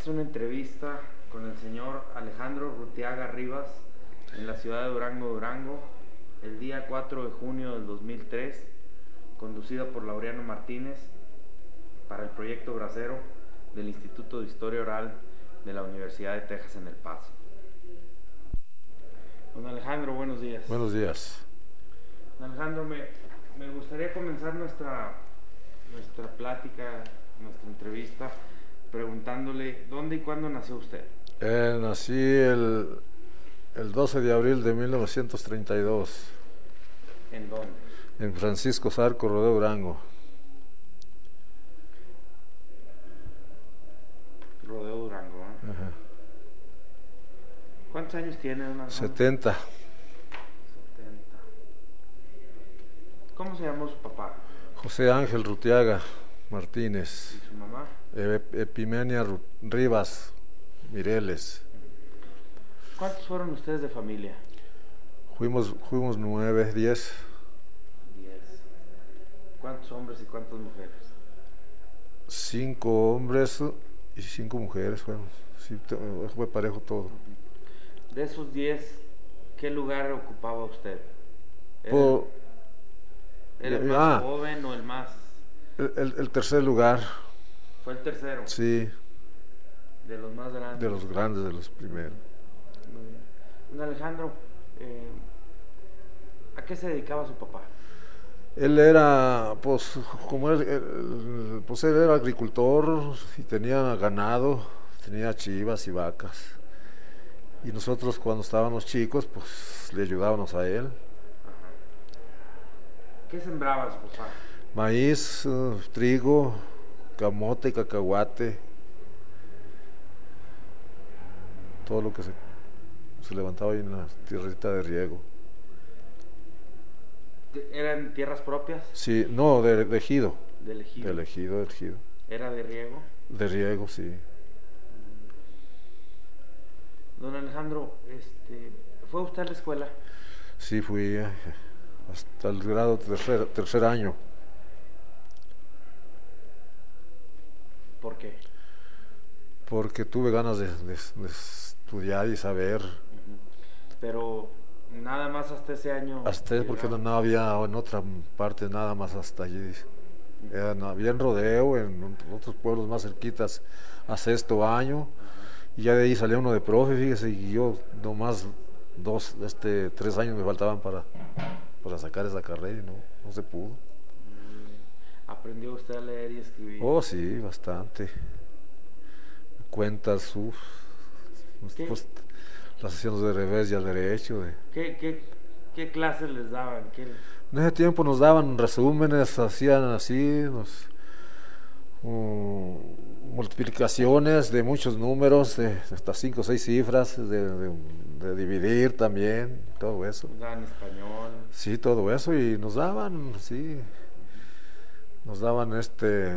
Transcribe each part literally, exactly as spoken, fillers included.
Esta es una entrevista con el señor Alejandro Rutiaga Rivas en la ciudad de Durango, Durango, el día cuatro de junio del dos mil tres, conducida por Laureano Martínez para el proyecto Bracero del Instituto de Historia Oral de la Universidad de Texas en El Paso. Don Alejandro, buenos días. Buenos días. Don Alejandro, me, me gustaría comenzar nuestra, nuestra plática, nuestra entrevista, preguntándole dónde y cuándo nació usted. Eh, nací el, el doce de abril de mil novecientos treinta y dos. ¿En dónde? En Francisco Zarco, Rodeo Durango. Rodeo Durango, ¿eh? Ajá. ¿Cuántos años tiene, don Alejandro? setenta. setenta. ¿Cómo se llamó su papá? José Ángel Rutiaga Martínez. ¿Y su mamá? Ep- Epimenia Ru- Rivas Mireles. ¿Cuántos fueron ustedes de familia? Fuimos, fuimos nueve, diez. Diez. ¿Cuántos hombres y cuántas mujeres? Cinco hombres y cinco mujeres fueron. Sí, to- fue parejo todo. De esos diez, ¿qué lugar ocupaba usted? ¿Era, Por- era el más ah. joven o el más...? El, el- el tercer lugar, Fue el tercero, sí, de los más grandes. de los grandes, de los primeros. Muy bien. Don Alejandro, eh, ¿a qué se dedicaba su papá? Él era, pues, como él, él- pues él era agricultor y tenía ganado, tenía chivas y vacas. Y nosotros cuando estábamos chicos, pues le ayudábamos a él. ¿Qué sembraba su papá? Maíz, eh, trigo, camote, cacahuate, todo lo que se, se levantaba ahí en la tierrita de riego. ¿Eran tierras propias? Sí, no, de, de ejido, De ejido. de ejido, de ejido, ¿Era de riego? de riego, sí. Don Alejandro, este, ¿fue usted a la escuela? Sí, fui eh, hasta el grado tercer, tercer año. ¿Por qué? Porque tuve ganas de, de- de estudiar y saber. Pero nada más hasta ese año. Hasta es porque no, llegaba. no había en otra parte nada más hasta allí. Era, no, había en Rodeo, en otros pueblos más cerquitas, a sexto año. Y ya de ahí salía uno de profe, fíjese, y yo nomás dos, este, tres años me faltaban para, para sacar esa carrera y no, no se pudo. ¿Aprendió usted a leer y escribir? Oh, sí, bastante. Cuentas, uff. ¿Qué? Pues, las sesiones de revés y al derecho. De... ¿Qué, qué, qué clases les daban? ¿Qué... En ese tiempo nos daban resúmenes, hacían así, nos, um, multiplicaciones de muchos números, de hasta cinco o seis cifras, de, de, de dividir también, todo eso. les daban español? Sí, todo eso, y nos daban, sí, nos daban este,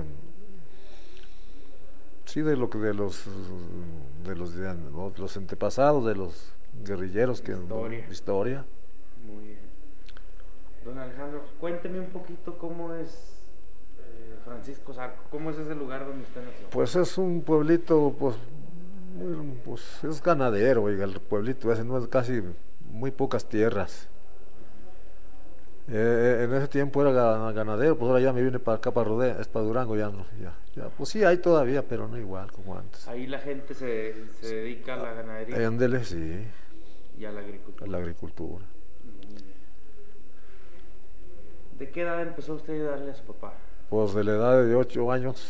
sí, de lo que de los, de los, de los antepasados, de los guerrilleros que Historia. historia. Muy bien. Don Alejandro, cuénteme un poquito cómo es eh, Francisco Zarco, cómo es ese lugar donde usted nació. Pues es un pueblito, pues, muy- pues es ganadero, oiga, el pueblito ese no es casi muy pocas tierras. Eh, en ese tiempo era ga- ganadero, pues ahora ya me vine para acá, para Rodeo, es para Durango, ya no, ya, ya, pues sí hay todavía, pero no igual como antes. Ahí la gente se, se dedica a la ganadería Ándele, sí, y a la a agricultura. la agricultura. ¿De qué edad empezó usted a ayudarle a su papá? Pues de la edad de ocho años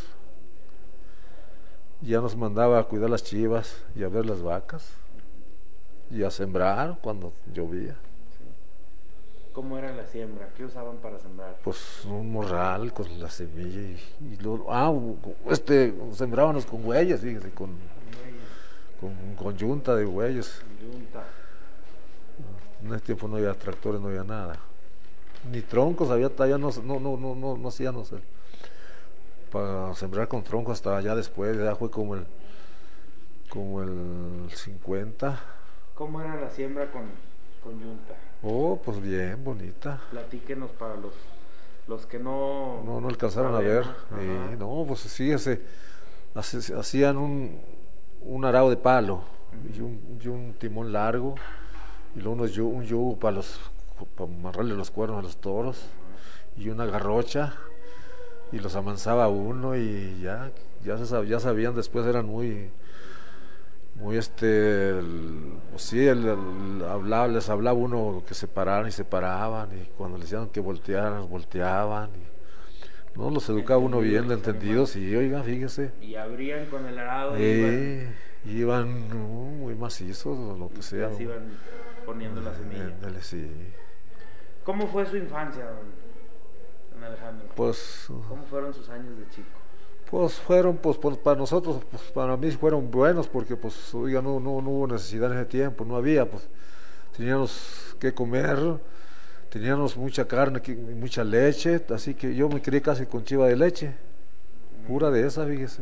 ya nos mandaba a cuidar las chivas y a ver las vacas y a sembrar cuando llovía. ¿Cómo era la siembra? ¿Qué usaban para sembrar? Pues un morral con la semilla y, y luego, ah, este, sembrábamos con huellas, fíjese, con, con, con yunta de huellas. Yunta. En ese tiempo no había tractores, no había nada. Ni troncos, había todavía no, no, no, no, no, no hacíamos el, para sembrar con troncos hasta allá después, ya fue como el, como el cincuenta. ¿Cómo era la siembra con, con yunta? Oh, pues bien, bonita. Platíquenos para los, los que no... No, no alcanzaron a ver. sabemos. Eh, Ajá. no, pues sí, ese, hace- hacían un, un arado de palo y un, y un timón largo y luego unos yu- un yugo para los para amarrarle los cuernos a los toros y una garrocha y los amansaba uno y ya ya se sab- ya sabían, después eran muy muy este el- pues sí el, el- hablaba, les hablaba uno que se pararan y se paraban, y cuando les decían que voltearan volteaban y no los educaba uno bien, Entendidos, entendidos, y oiga, fíjese, y abrían con el arado y iban, eh, iban uh, muy macizos o lo que sea. les iban poniendo la semilla. Ándale, sí. ¿Cómo fue su infancia, don, don Alejandro? Pues ¿Cómo fueron sus años de chico? Pues fueron, pues, pues, para nosotros, pues para mí fueron buenos, porque pues oiga, no, no, no hubo necesidad en ese tiempo, no había, pues teníamos que comer, teníamos mucha carne, que- mucha leche, así que yo me crié casi con chiva de leche, pura de esa, fíjese.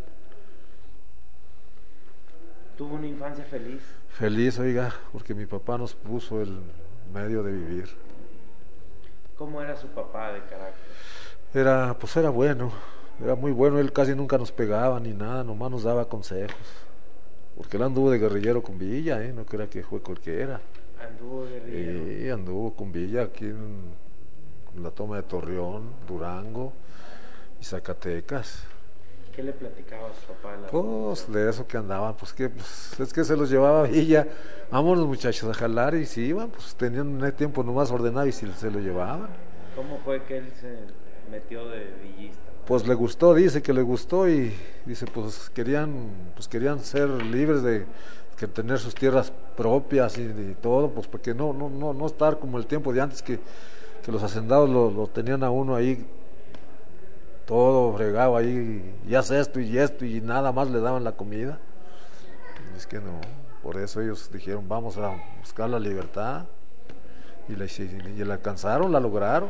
¿Tuvo una infancia feliz? Feliz, oiga, porque mi papá nos puso el medio de vivir. ¿Cómo era su papá de carácter? Era, pues era bueno, era muy bueno, él casi nunca nos pegaba ni nada, nomás nos daba consejos. Porque él anduvo de guerrillero con Villa, ¿eh? No crea que fue cualquiera. Anduvo guerrillero. Y anduvo con Villa aquí en, en la toma de Torreón, Durango y Zacatecas. ¿Qué le platicaba a su papá? La Pues de eso que andaban, pues que pues, es que se los llevaba a Villa, vámonos muchachos a jalar, y si iban, pues tenían un tiempo nomás ordenado y si se lo llevaban. ¿Cómo fue que él se metió de villista? Pues le gustó, dice que le gustó, y dice pues querían, pues querían ser libres de que tener sus tierras propias y, y todo, pues porque no, no, no, no estar como el tiempo de antes que, que los hacendados lo, lo tenían a uno ahí todo fregado ahí, y haz esto y esto, y nada más le daban la comida. Y es que no, por eso ellos dijeron vamos a buscar la libertad, y la, y la alcanzaron, la lograron.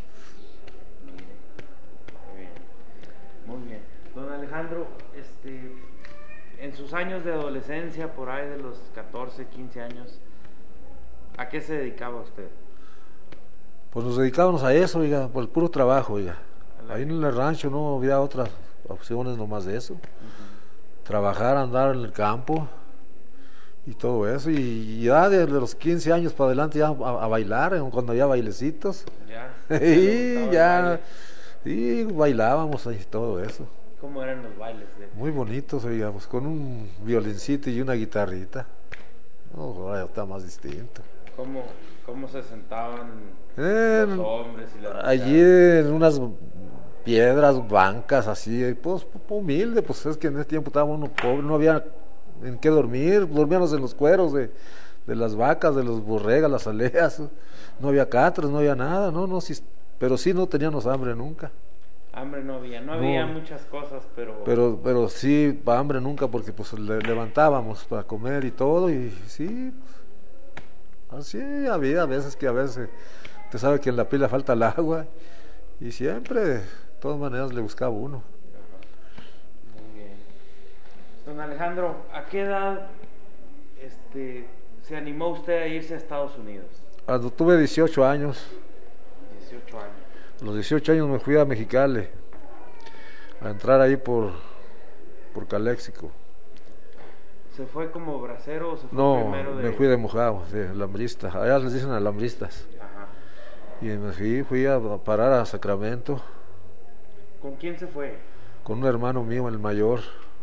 Muy bien, muy bien. Don Alejandro, este, en sus años de adolescencia, por ahí de los catorce, quince años, ¿a qué se dedicaba usted? Pues nos dedicábamos a eso, oiga, por el puro trabajo, oiga. Ahí en el rancho no había otras opciones nomás de eso. Uh-huh. Trabajar, andar en el campo y todo eso. Y ya desde los quince años para adelante ya a, a bailar, cuando había bailecitos. Ya. Y ya, y bailábamos y todo eso. ¿Cómo eran los bailes? De... Muy bonitos, oiga, pues con un violincito y una guitarrita. No, ahora está más distinto. ¿Cómo, cómo se sentaban eh, los hombres y las mujeres? Allí en unas piedras, bancas, así, pues humilde, pues es que en ese tiempo estábamos uno pobre, no había en qué dormir, dormíamos en los cueros de, de las vacas, de los borregas, las aleas, no había catres, no había nada, no, no, sí, pero sí no teníamos hambre nunca. Hambre no había, no, no había muchas cosas, pero... Pero, pero sí, hambre nunca, porque pues le, levantábamos para comer y todo, y sí, pues, así había a veces que a veces, usted sabe que en la pila falta el agua, y siempre, de todas maneras, le buscaba uno. Muy bien. Don Alejandro, ¿a qué edad este, se animó usted a irse a Estados Unidos? Cuando tuve dieciocho años. dieciocho años. A los dieciocho años me fui a Mexicali, a entrar ahí por, por Caléxico. ¿Se fue como bracero o se fue no, primero de...? me fui de mojado, de alambrista. Allá les dicen alambristas. Ajá. Y me fui, fui a parar a Sacramento. ¿Con quién se fue? Con un hermano mío, el mayor.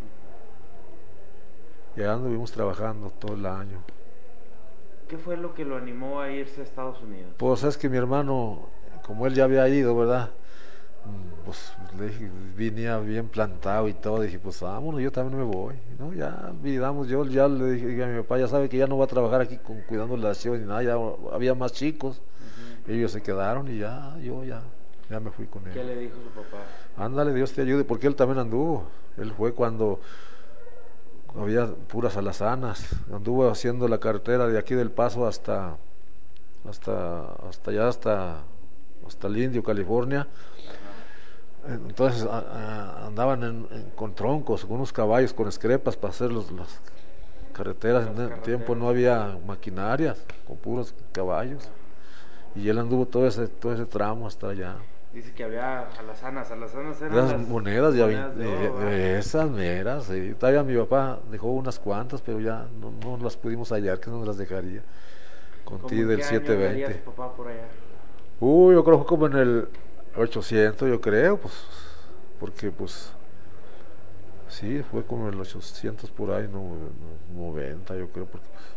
Y allá anduvimos trabajando todo el año. ¿Qué fue lo que lo animó a irse a Estados Unidos? Pues es que mi hermano, como él ya había ido, ¿verdad? Pues le dije, venía bien plantado y todo, dije, pues vámonos, yo también me voy, ¿no? Ya olvidamos, yo ya le dije a mi papá, ya sabe que ya no va a trabajar aquí con, cuidando la nación ni nada, ya había más chicos, uh-huh. Ellos se quedaron y ya, yo ya, ya me fui con él. ¿Qué le dijo su papá? Ándale, Dios te ayude, porque él también anduvo, él fue cuando había puras alazanas, anduvo haciendo la carretera de aquí del Paso hasta, hasta, hasta allá, hasta, hasta el Indio, California. Entonces a, a, andaban en, en, con troncos, con unos caballos, con escrepas para hacer los, las carreteras. Las en ese tiempo no había maquinarias, con puros caballos. Y él anduvo todo ese, todo ese tramo hasta allá. Dice que había alazanas, alazanas eran Las las monedas, ya vi- monedas de de, oro, ¿verdad? de esas meras, sí. Todavía mi papá dejó unas cuantas, pero ya no, no las pudimos hallar, que no nos las dejaría. Con ¿Cómo ti en del qué año andaría setecientos veinte. su papá por allá? Uy, yo creo que como en el ochocientos, yo creo, pues, porque pues, sí, fue como en el ochocientos por ahí, no, no, noventa, yo creo, porque, pues,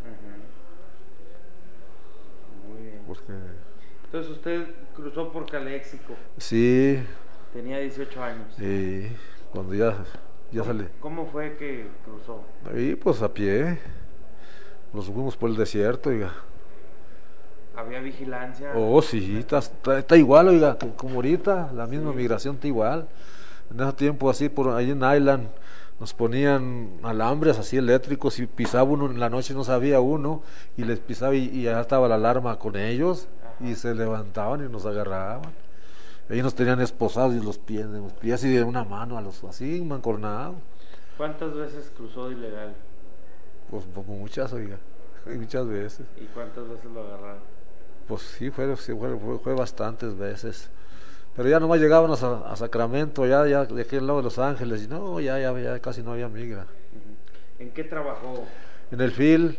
Ujú. Muy bien. porque, Entonces usted cruzó por Caléxico, sí, tenía dieciocho años. y cuando ya, ya ¿Cómo, salí, cómo fue que cruzó? ahí pues a pie, nos fuimos por el desierto, oiga. ¿Había vigilancia? Oh, sí, está, está, está igual, oiga, que como ahorita, la misma Sí. migración está igual. En ese tiempo, así, por ahí en Island, nos ponían alambres así eléctricos y pisaba uno en la noche, no sabía uno, y les pisaba y, y ya estaba la alarma con ellos, Ajá. y se levantaban y nos agarraban. Ellos nos tenían esposados y los pies, de los pies y de una mano, a los así, mancornados. ¿Cuántas veces cruzó de ilegal? Pues, pues muchas, oiga, muchas veces. ¿Y cuántas veces lo agarraron? Pues sí, fue, sí, fue, fue, fue bastantes veces. Pero ya nomás llegábamos a, a Sacramento, ya, ya de aquel lado de Los Ángeles, y no, ya, ya, ya casi no había migra. Ujú. ¿En qué trabajó? En el fil,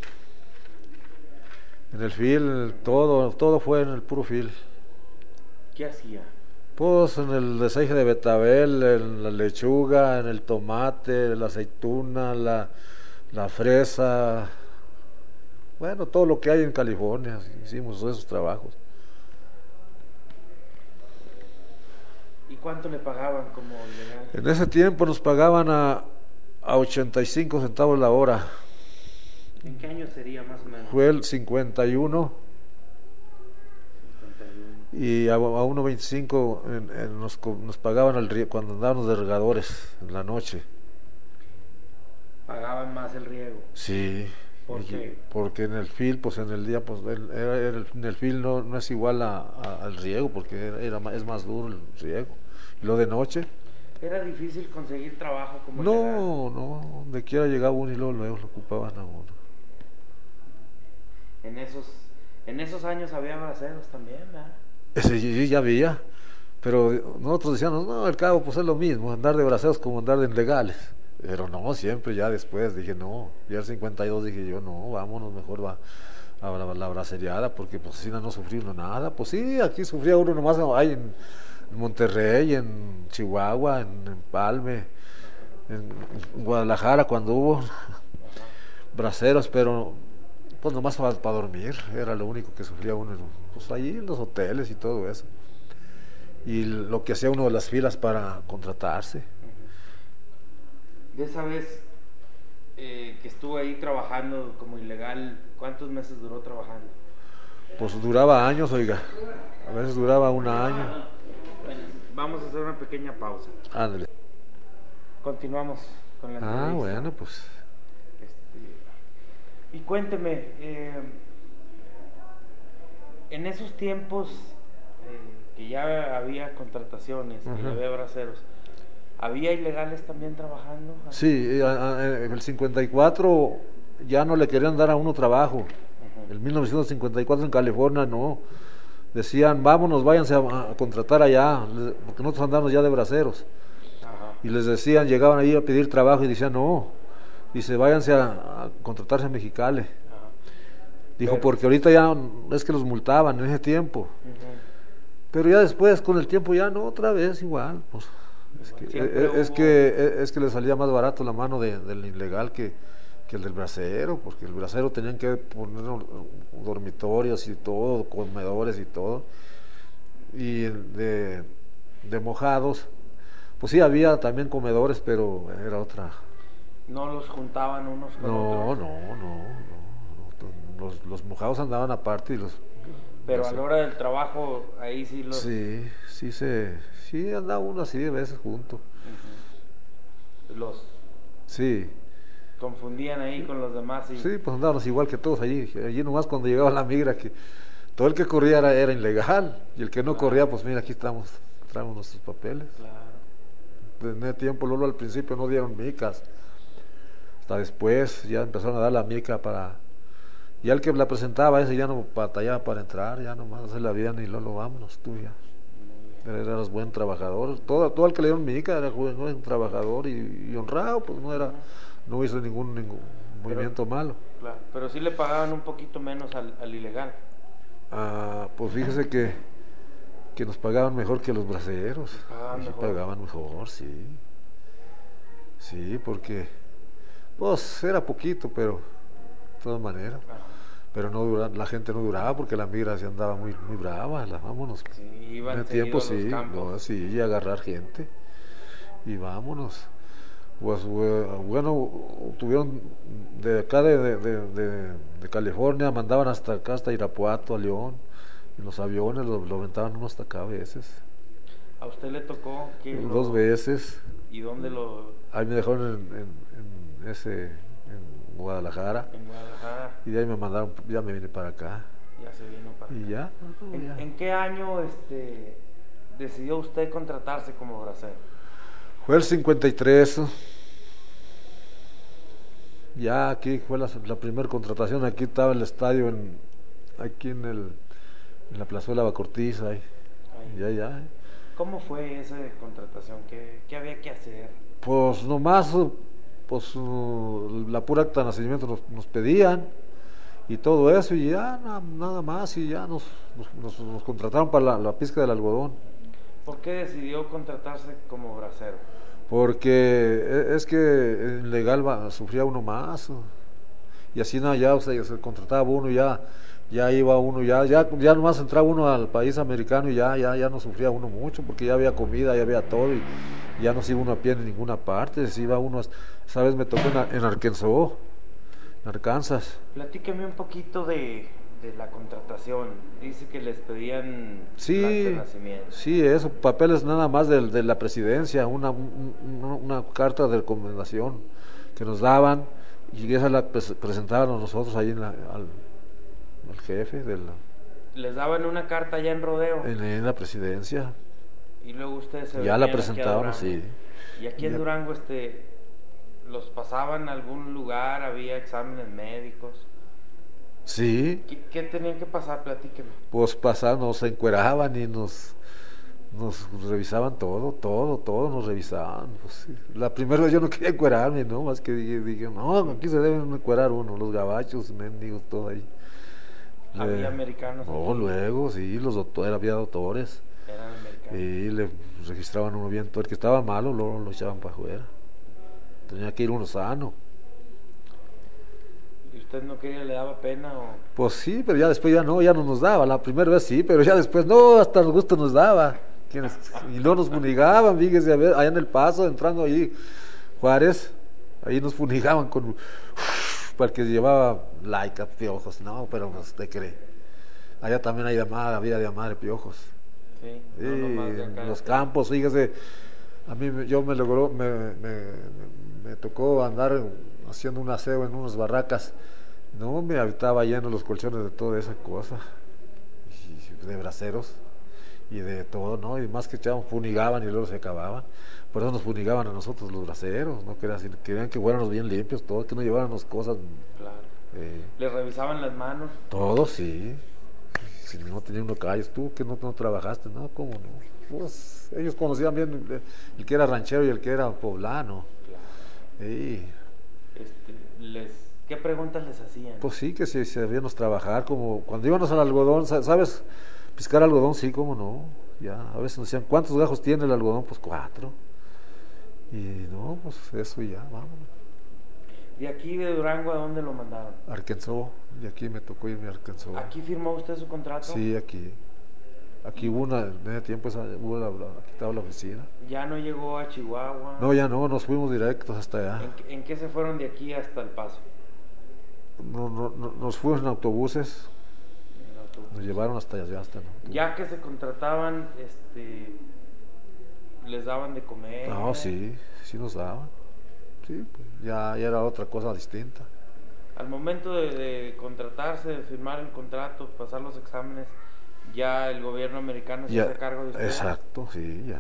en el fil, todo, todo fue en el puro fil. ¿Qué hacía? Pues en el deseje de betabel, en la lechuga, en el tomate, la aceituna, la, la fresa, bueno, todo lo que hay en California, hicimos esos trabajos. ¿Y cuánto le pagaban como ilegal? En ese tiempo nos pagaban a, a ochenta y cinco centavos la hora. ¿En qué año sería más o menos? Fue el cincuenta y uno cincuenta y uno. y a, a uno veinticinco en, en nos, co- nos pagaban el rie- cuando andábamos de regadores en la noche. Pagaban más el riego. Sí. ¿Por y- qué? Porque en el fil, pues en el día, pues el, era- era el- en el fil no, no es igual a, a- al riego, porque era, era ma- es más duro el riego. Y lo de noche, ¿Era difícil conseguir trabajo como ilegal? no, no, donde quiera llegaba uno y luego, luego lo ocupaban a uno. En esos, en esos años había braceros también, ¿verdad? Ese sí, ya había, pero nosotros decíamos, no, al cabo, pues es lo mismo, andar de braceros como andar de ilegales. Pero no, siempre ya después dije, no, ya el cincuenta y dos dije yo, no, vámonos, mejor va a la, la braceriada, porque pues así no, no sufrí uno nada. Pues sí, aquí sufría uno nomás ahí en, en Monterrey, en Chihuahua, en, en Palme, en, en Guadalajara cuando hubo braceros, pero pues nomás para dormir, era lo único que sufría uno, pues allí en los hoteles y todo eso. Y lo que hacía uno de las filas para contratarse. De esa vez eh, que estuvo ahí trabajando como ilegal, ¿cuántos meses duró trabajando? Pues duraba años, oiga, a veces duraba un año. Bueno, vamos a hacer una pequeña pausa. Ándale. Continuamos con la entrevista. Ah, bueno, pues. Este, y cuénteme, eh, en esos tiempos eh, que ya había contrataciones, que ya Ajá. había braceros, ¿había ilegales también trabajando? Sí, a- a- en el cincuenta y cuatro ya no le querían dar a uno trabajo. Ujú. En mil novecientos cincuenta y cuatro en California no. Decían, vámonos, váyanse a, a contratar allá, le- porque nosotros andamos ya de braceros. Ajá. Y les decían, llegaban ahí a pedir trabajo y decían, no, dice, váyanse a, a contratarse en Mexicali. Ajá. Dijo, Pero- porque ahorita ya es que los multaban en ese tiempo. Ujú. Pero ya después, con el tiempo, ya no, otra vez igual. Pues, es, que, Siempre es, es hubo- que, es que le salía más barato la mano de, del ilegal que, que el del bracero, porque el bracero tenían que poner dormitorios y todo, comedores y todo. Y el de, de mojados, pues sí había también comedores, pero era otra. No los juntaban unos con No, otros. no, no, no, no. Los, los mojados andaban aparte y los. Pero los- a la hora del trabajo, ahí sí los... Sí, sí se, sí andaba uno así de veces junto. Ujú. Los Sí, confundían ahí con los demás y... sí, pues andábamos igual que todos allí. Allí nomás cuando llegaba la migra, que todo el que corría era, era ilegal y el que no Claro. corría, pues mira, aquí estamos, traemos nuestros papeles. Claro. En ese tiempo, Lolo, al principio no dieron micas. Hasta después ya empezaron a dar la mica para... Ya el que la presentaba, ese ya no batallaba para entrar, ya nomás se la habían y Lolo, vámonos tú ya. Muy bien. eras buen trabajador, todo, todo el que le dio mica era buen, buen trabajador y, y honrado, pues no era, no hizo ningún, ningún movimiento pero, malo. Claro, pero sí le pagaban un poquito menos al, al ilegal. Ah, pues fíjese que, que nos pagaban mejor que los braceros, Les pagaban sí mejor. pagaban mejor, sí, sí, porque pues era poquito, pero de todas maneras. Ajá. Pero no dura, la gente no duraba porque la migra se andaba muy, muy brava, la, vámonos. Sí, En iban el seguido tiempo a los sí, campos. no, sí, y agarrar gente y vámonos. Pues bueno, tuvieron de acá de, de, de, de, de California, mandaban hasta acá, hasta Irapuato, a León, en los aviones, lo, lo aventaban uno hasta acá a veces, ¿A usted le tocó que lo... dos veces. ¿Y dónde lo...? Ahí me dejaron en, en, en ese, en Guadalajara, En Guadalajara. y de ahí me mandaron, ya me vine para acá. Ya se vino para Y acá. ya, ¿En, ya. ¿En qué año este, decidió usted contratarse como bracero? Fue el cincuenta y tres. Ya aquí fue la, la primera contratación. Aquí estaba el estadio, en, aquí en, el, en la plazuela Bacortiza. Ahí. Ahí. Ya, ya. ¿Cómo fue esa contratación? ¿Qué, qué había que hacer? Pues nomás, pues la pura acta de nacimiento nos, nos pedían y todo eso, y ya na, nada más, y ya nos, nos, nos, nos contrataron para la, la pizca del algodón. ¿Por qué decidió contratarse como bracero? Porque es que en legal va, sufría uno más, y así no, ya o sea, se contrataba uno, ya ya iba uno, ya ya ya nomás entraba uno al país americano y ya ya ya no sufría uno mucho, porque ya había comida, ya había todo, y ya no se iba uno a pie en ninguna parte, se iba uno, sabes, me tocó en, en Arkansas, en Arkansas. Platíqueme un poquito de, de la contratación. Dice que les pedían Sí, el acta de nacimiento. sí, eso, papeles nada más de, de la presidencia, una, un, una carta de recomendación que nos daban, y esa la pres presentaban a nosotros ahí en la, al, al jefe de la, Les daban una carta allá en Rodeo. en, en la presidencia. Y luego ustedes se Ya la venían aquí a presentaban, Durango. sí. Y aquí en Ya. Durango, este, los pasaban a algún lugar, había exámenes médicos. Sí, ¿Qué, qué tenían que pasar? Platíqueme. pues pasaban, nos encueraban y nos, nos revisaban todo, todo, todo nos revisaban. Pues, sí. La primera vez yo no quería encuerarme, ¿no? Más que dije, dije, no, aquí se deben encuerar uno, los gabachos, mendigos, todo ahí. Había Le, americanos no, aquí. luego, sí, los doctores, había doctores. Eran americanos. Y le registraban uno bien, todo el que estaba malo, luego lo echaban para afuera. Tenía que ir uno sano. ¿Y usted no quería, le daba pena o...? Pues sí, pero ya después ya no, ya no nos daba. La primera vez sí, pero ya después no, hasta el gusto nos daba. ¿Quiénes? Y no nos funigaban, fíjese, a ver, allá en El Paso, entrando ahí, Juárez, ahí nos funigaban con, para el que llevaba laica, piojos, no, pero usted cree. Allá también hay llamada, había llamada de piojos. Sí, Y no nomás de acá. en los campos, fíjese, a mí me- yo me logró, me, me, me tocó andar haciendo un aseo en unas barracas. No, me estaba lleno los colchones de toda esa cosa, y de braceros y de todo, ¿no? Y más que echaban, funigaban y luego se acababan. Por eso nos funigaban a nosotros los braceros, ¿no? Querían, querían que fuéramos bien limpios, todos, que no lleváramos cosas. Claro. Eh, Les revisaban las manos. todos, sí. Si no tenía uno calles, tú que no, no trabajaste, no, ¿cómo no? Pues ellos conocían bien el, el que era ranchero y el que era poblano. Claro. Y, Este, les, ¿qué preguntas les hacían? pues sí, que si sabíamos trabajar, como cuando íbamos al algodón, sa- ¿sabes? Piscar algodón, sí, cómo no. Ya, a veces nos decían, ¿cuántos gajos tiene el algodón? Pues cuatro. Y no, pues eso y ya, vámonos. ¿De aquí de Durango a dónde lo mandaron? Arkansas, y aquí me tocó irme a Arkansas. ¿Aquí firmó usted su contrato? Sí, aquí. Aquí hubo una, en ese tiempo esa- hubo la, la- aquí estaba la oficina. ¿Ya no llegó a Chihuahua? No, ya no, nos fuimos directos hasta allá. ¿En, qué- en qué se fueron de aquí hasta El Paso? No, no, no, nos fuimos en autobuses, En autobús. nos llevaron hasta allá, hasta no. Ya que se contrataban, este, les daban de comer. No, sí, sí nos daban. Sí, pues, ya, ya era otra cosa distinta. Al momento de, de contratarse, de firmar el contrato, pasar los exámenes, ya el gobierno americano se Ya, hace cargo de usted. exacto, sí, ya.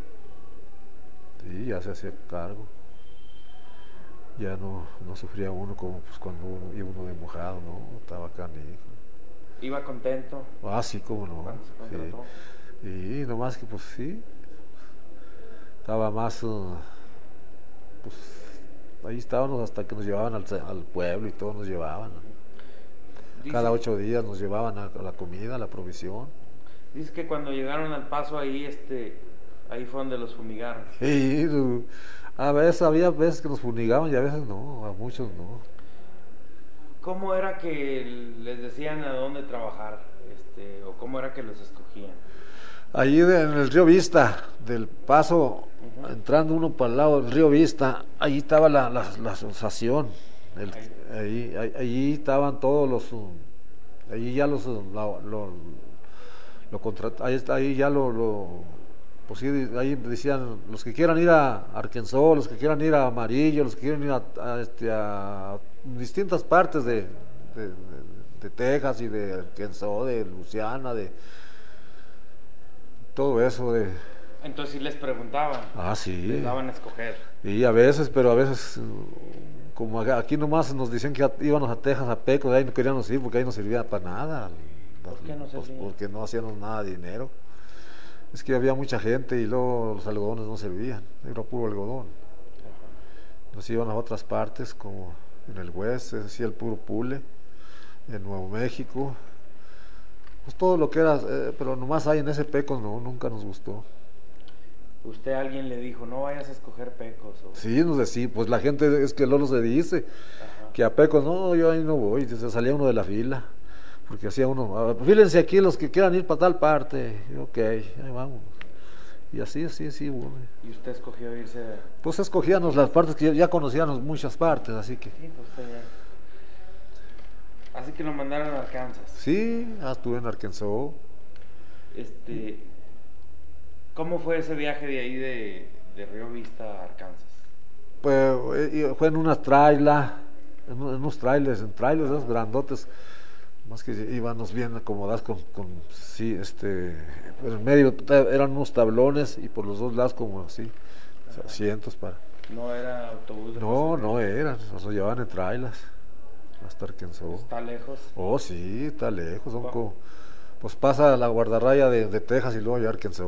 Sí, ya se hacía cargo. Ya no, no sufría uno como pues, cuando uno, iba uno de mojado, ¿no? Estaba canijo. Iba contento Ah, sí, cómo no. cuando se Sí. contrató. Y nomás que pues sí, estaba más, uh, pues ahí estábamos hasta que nos llevaban al, al pueblo y todo nos llevaban. Cada Dice, ocho días nos llevaban a, a la comida, a la provisión. dice que cuando llegaron al Paso ahí, este, ahí fue donde los fumigaron. Y uh, a veces había veces que nos fumigaban y a veces no, a muchos no. ¿Cómo era que les decían a dónde trabajar? Este, o cómo era que los escogían. Allí de- en el río Vista, del Paso, Ujú. entrando uno para el lado del río Vista, allí estaba la, la, la asociación. El- ahí, ahí, allí estaban todos los, uh, allí ya los, uh, lo, lo, lo contrat- ahí, está- ahí ya lo, lo, pues sí, ahí decían los que quieran ir a Arkansas, los que quieran ir a Amarillo, los que quieran ir a, a, este, a distintas partes de, de, de- de Texas y de Arkansas, de Luisiana, de todo eso de... Entonces sí les preguntaban, Ah, les sí. daban a escoger. Y a veces, pero a veces, uh, como acá- aquí nomás nos decían que a- íbamos a Texas, a Pecos, ahí no queríamos ir porque ahí no servía para nada. ¿Por qué no Pues servía? porque no hacíamos nada de dinero. Es que había mucha gente y luego los algodones no servían, era puro algodón. Nos iban a otras partes, como en el West, se decía el puro pule, en Nuevo México. Pues todo lo que era, eh, pero nomás ahí en ese Pecos no, nunca nos gustó. Usted a alguien le dijo, no vayas a escoger Pecos. O... Sí, nos decía, pues la gente es que Lolo se dice Ajá. que a Pecos, no, yo ahí no voy, se salía uno de la fila, porque hacía uno, "Ah, fílense aquí los que quieran ir para tal parte", y, ok, ahí vamos. Y así, así, así, bueno. Y usted escogió irse. de- Pues escogíamos las partes que ya, ya conocíamos muchas partes, así que Sí, pues usted ya. Así que lo mandaron a Arkansas. sí, ah, estuve en Arkansas. Este, ¿cómo fue ese viaje de ahí de, de Río Vista a Arkansas? Pues eh, fue en unas trailas, en, en unos trailers, en trailers esos grandotes, más que íbamos bien acomodados con, con sí, este, en el medio eran unos tablones y por los dos lados como así, Ajá. asientos para... No era autobús de No, pasajeros. no eran, nos llevaban en trailers hasta Arkansas. Está lejos. Oh, sí, está lejos, son Wow. como, pues pasa la guardarraya de, de Texas y luego ya Arkansas.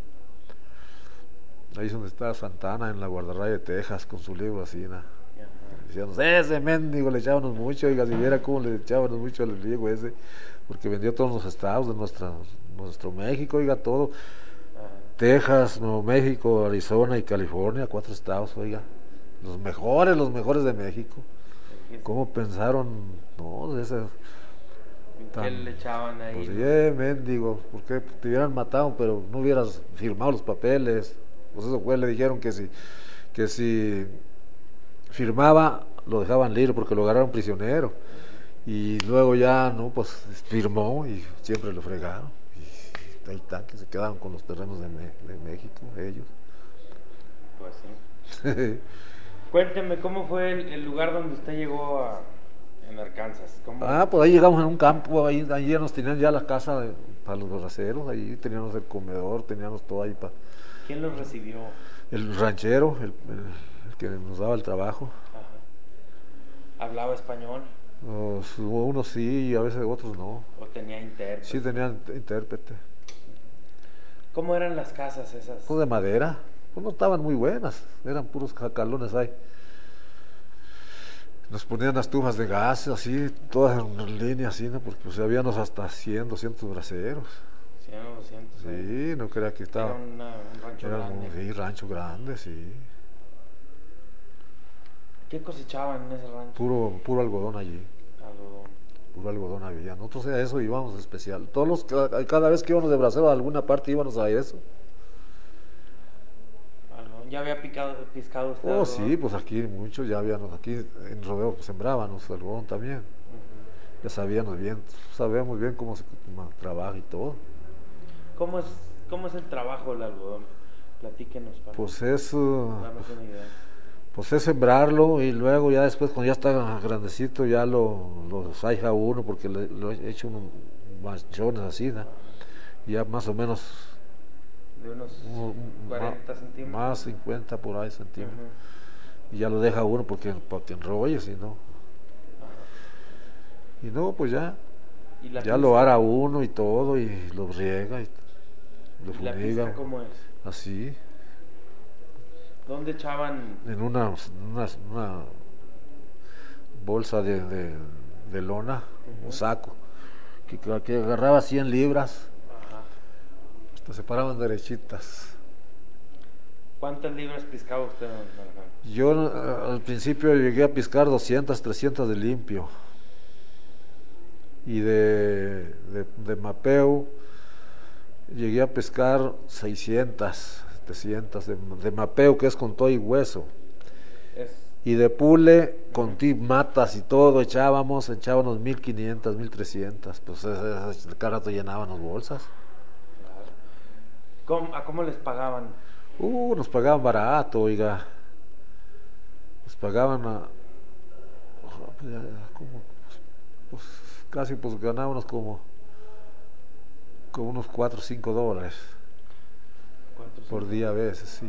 Ahí es donde está Santana, en la guardarraya de Texas, con su libro así, ¿no? Ajá. Decíamos, ese mendigo le echábamos mucho, oiga, si viera cómo le echábamos mucho al griego ese, porque vendió todos los estados de nuestra, nuestro México, oiga, todo, Ajá. Texas, Nuevo México, Arizona y California, cuatro estados, oiga, los mejores, los mejores de México. ¿Cómo pensaron? No, de ese, ¿En qué tan- le echaban ahí? pues, eh, mendigo, porque te hubieran matado, pero no hubieras firmado los papeles. Pues eso fue, le dijeron que si, que si firmaba, lo dejaban libre porque lo agarraron prisionero. Y luego ya, no, pues firmó y siempre lo fregaron. Y ahí está, que se quedaron con los terrenos de, Me- de México, ellos. Pues sí. Cuénteme, ¿cómo fue el, el lugar donde usted llegó a, en Arkansas? ¿Cómo? Ah, pues ahí llegamos en un campo, ahí, ahí ya nos tenían ya la casa de- para los braceros, ahí teníamos el comedor, teníamos todo ahí para ¿Quién los recibió? el ranchero, el, el- el que nos daba el trabajo. Ajá. ¿Hablaba español Los- unos sí y a veces otros no. o tenía intérprete? Sí tenían intérprete. ¿Cómo eran las casas esas? Pues de madera, pues no estaban muy buenas, eran puros jacalones ahí. Nos ponían las tubas de gas, así, todas en línea, así, ¿no? Porque pues habíamos hasta cien, doscientos braceros. cien o doscientos. Sí, no creía que estaba... Era una- un rancho Era grande. un sí, rancho grande, sí. ¿Qué cosechaban en ese rancho? Puro, puro algodón allí, Algodón. puro algodón había. Nosotros a eso íbamos especial. Todos los, ca- cada vez que íbamos de bracero a alguna parte íbamos a eso. Algodón. ¿Ya había picado, piscado usted Oh, algodón? sí, pues aquí muchos ya habíamos, aquí en Rodeo pues, sembrábamos algodón también. Ujú. Ya sabíamos bien, sabíamos bien cómo se cómo trabaja y todo. ¿Cómo es, cómo es el trabajo del algodón? Platíquenos para Pues es, uh, darnos una idea. pues es sembrarlo y luego ya después cuando ya está grandecito ya lo, lo saija uno porque le, lo he hecho unos manchones así, ¿no? Y ya más o menos De unos uno- un- cuarenta ma- centímetros. más cincuenta por ahí centímetros. Ujú. Y ya lo deja uno porque para que enrolle, si no. Ajá. Y no, pues ya, ¿Y la ya pizca? lo ara uno y todo y lo riega. Y, le ¿La pista fumigan, cómo es? así, ¿Dónde echaban? en una, una, una bolsa de, de, de lona, un Ujú. saco, que, que agarraba cien libras, Ajá. hasta se paraban derechitas. ¿Cuántas libras piscaba usted, don Alejandro? Yo eh, al principio llegué a piscar doscientas, trescientas de limpio, y de, de, de mapeo llegué a pescar seiscientas, setecientas de, de mapeo, que es con todo y hueso. Es, Y de pule, con Ujú. tip matas y todo, echábamos, echábamos mil quinientas, mil trescientas, pues esas, cada rato llenábamos bolsas. claro. ¿Cómo- ¿A cómo les pagaban? Uh, nos pagaban barato, oiga. Nos pagaban a, pues, como, pues, casi pues ganábamos como, como unos cuatro o cinco dólares ¿Cuántos por cinco? día a veces, sí.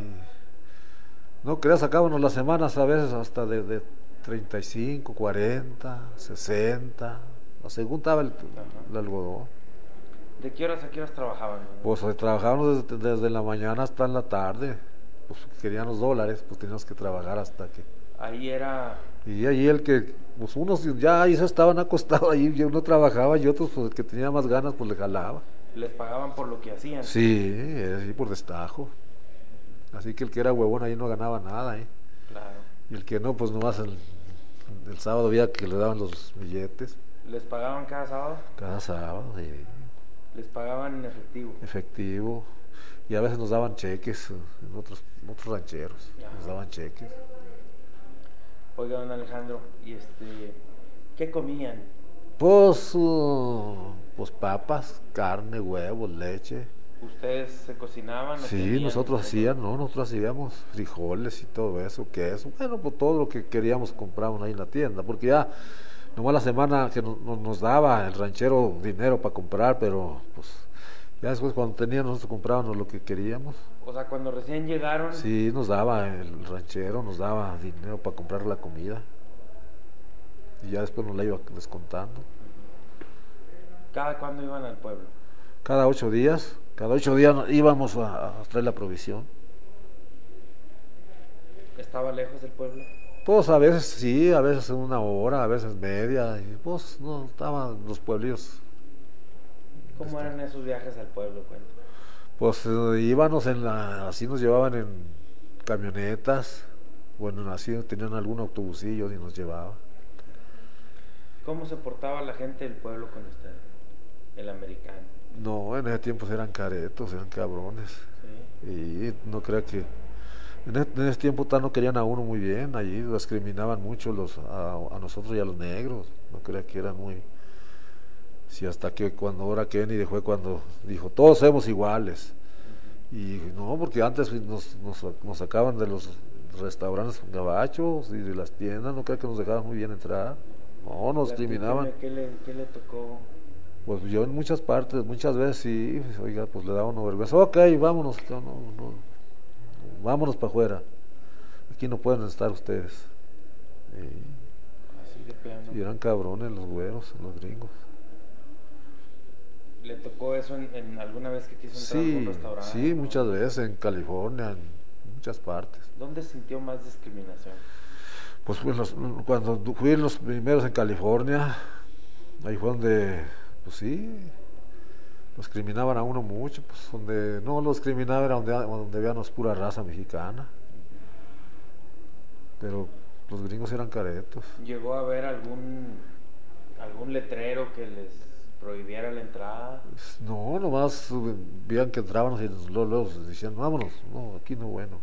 No creas, sacábamos las semanas a veces hasta de, de treinta y cinco, cuarenta, sesenta, según estaba el, el algodón. ¿De qué horas a qué horas trabajaban? ¿No? Pues eh, trabajábamos desde, desde la mañana hasta en la tarde. Pues querían los dólares, pues teníamos que trabajar hasta que... Ahí era, Y ahí el que, pues unos ya ahí se estaban acostados, ahí yo no trabajaba y otros pues el que tenía más ganas pues le jalaba. les pagaban por lo que hacían. Sí, así por destajo. Así que el que era huevón ahí no ganaba nada, ¿eh? Claro. Y el que no, pues nomás el, el sábado había que le daban los billetes, ¿Les pagaban cada sábado? cada sábado, sí, Les pagaban en efectivo. efectivo. Y a veces nos daban cheques, eh, en otros, en otros rancheros, Ajá. nos daban cheques. Oiga, don Alejandro, ¿y este, qué comían? Pues, uh, pues papas, carne, huevos, leche. ¿Ustedes se cocinaban o Sí, tenían nosotros como- hacíamos, no, nosotros hacíamos frijoles y todo eso, queso, bueno, pues todo lo que queríamos comprábamos ahí en la tienda, porque ya nomás la semana que no- no- nos daba el ranchero dinero para comprar, pero pues ya después cuando teníamos nosotros comprábamos lo que queríamos. O sea, cuando recién llegaron, Sí, nos daba el ranchero, nos daba dinero para comprar la comida y ya después nos la iba descontando. ¿cada cuándo iban al pueblo? Cada ocho días, cada ocho días íbamos a, a traer la provisión. ¿Estaba lejos del pueblo? Pues a veces sí, a veces una hora, a veces media, y pues no, estaban los pueblillos. ¿Cómo eran esos viajes al pueblo? Cuento. Pues eh, íbamos en la, así nos llevaban en camionetas, bueno, así tenían algún autobusillo y nos llevaba. ¿Cómo se portaba la gente del pueblo con usted? El americano. No, en ese tiempo eran caretos, eran cabrones. ¿Sí? Y no creo que... En ese, en ese tiempo tal no querían a uno muy bien, allí discriminaban mucho los, a, a nosotros y a los negros. No creo que eran muy... Sí, hasta que cuando ahora Kennedy fue cuando dijo, todos somos iguales. Y no, porque antes nos, nos, nos sacaban de los restaurantes gabachos y de las tiendas, no creo que nos dejaban muy bien entrar. No, nos discriminaban. ¿Qué le, qué le tocó? Pues yo en muchas partes, muchas veces sí, oiga, pues le daba una vergüenza. Ok, vámonos, no, no, no, vámonos para afuera. Aquí no pueden estar ustedes. Así de plano. Y, y eran cabrones los güeros, los gringos. ¿Le tocó eso en, en alguna vez que quiso entrar a algún Sí, restaurante? sí, ¿no? muchas veces en California, en muchas partes. ¿Dónde sintió más discriminación? Pues, pues los, cuando fui los primeros en California, ahí fue donde, pues sí, los discriminaban a uno mucho, pues donde no los discriminaban era donde, donde veíamos pura raza mexicana, pero los gringos eran caretos. ¿Llegó a haber algún algún letrero que les prohibiera la entrada? No, nomás veían que entrábamos y luego, luego decían, vámonos, no, aquí no bueno.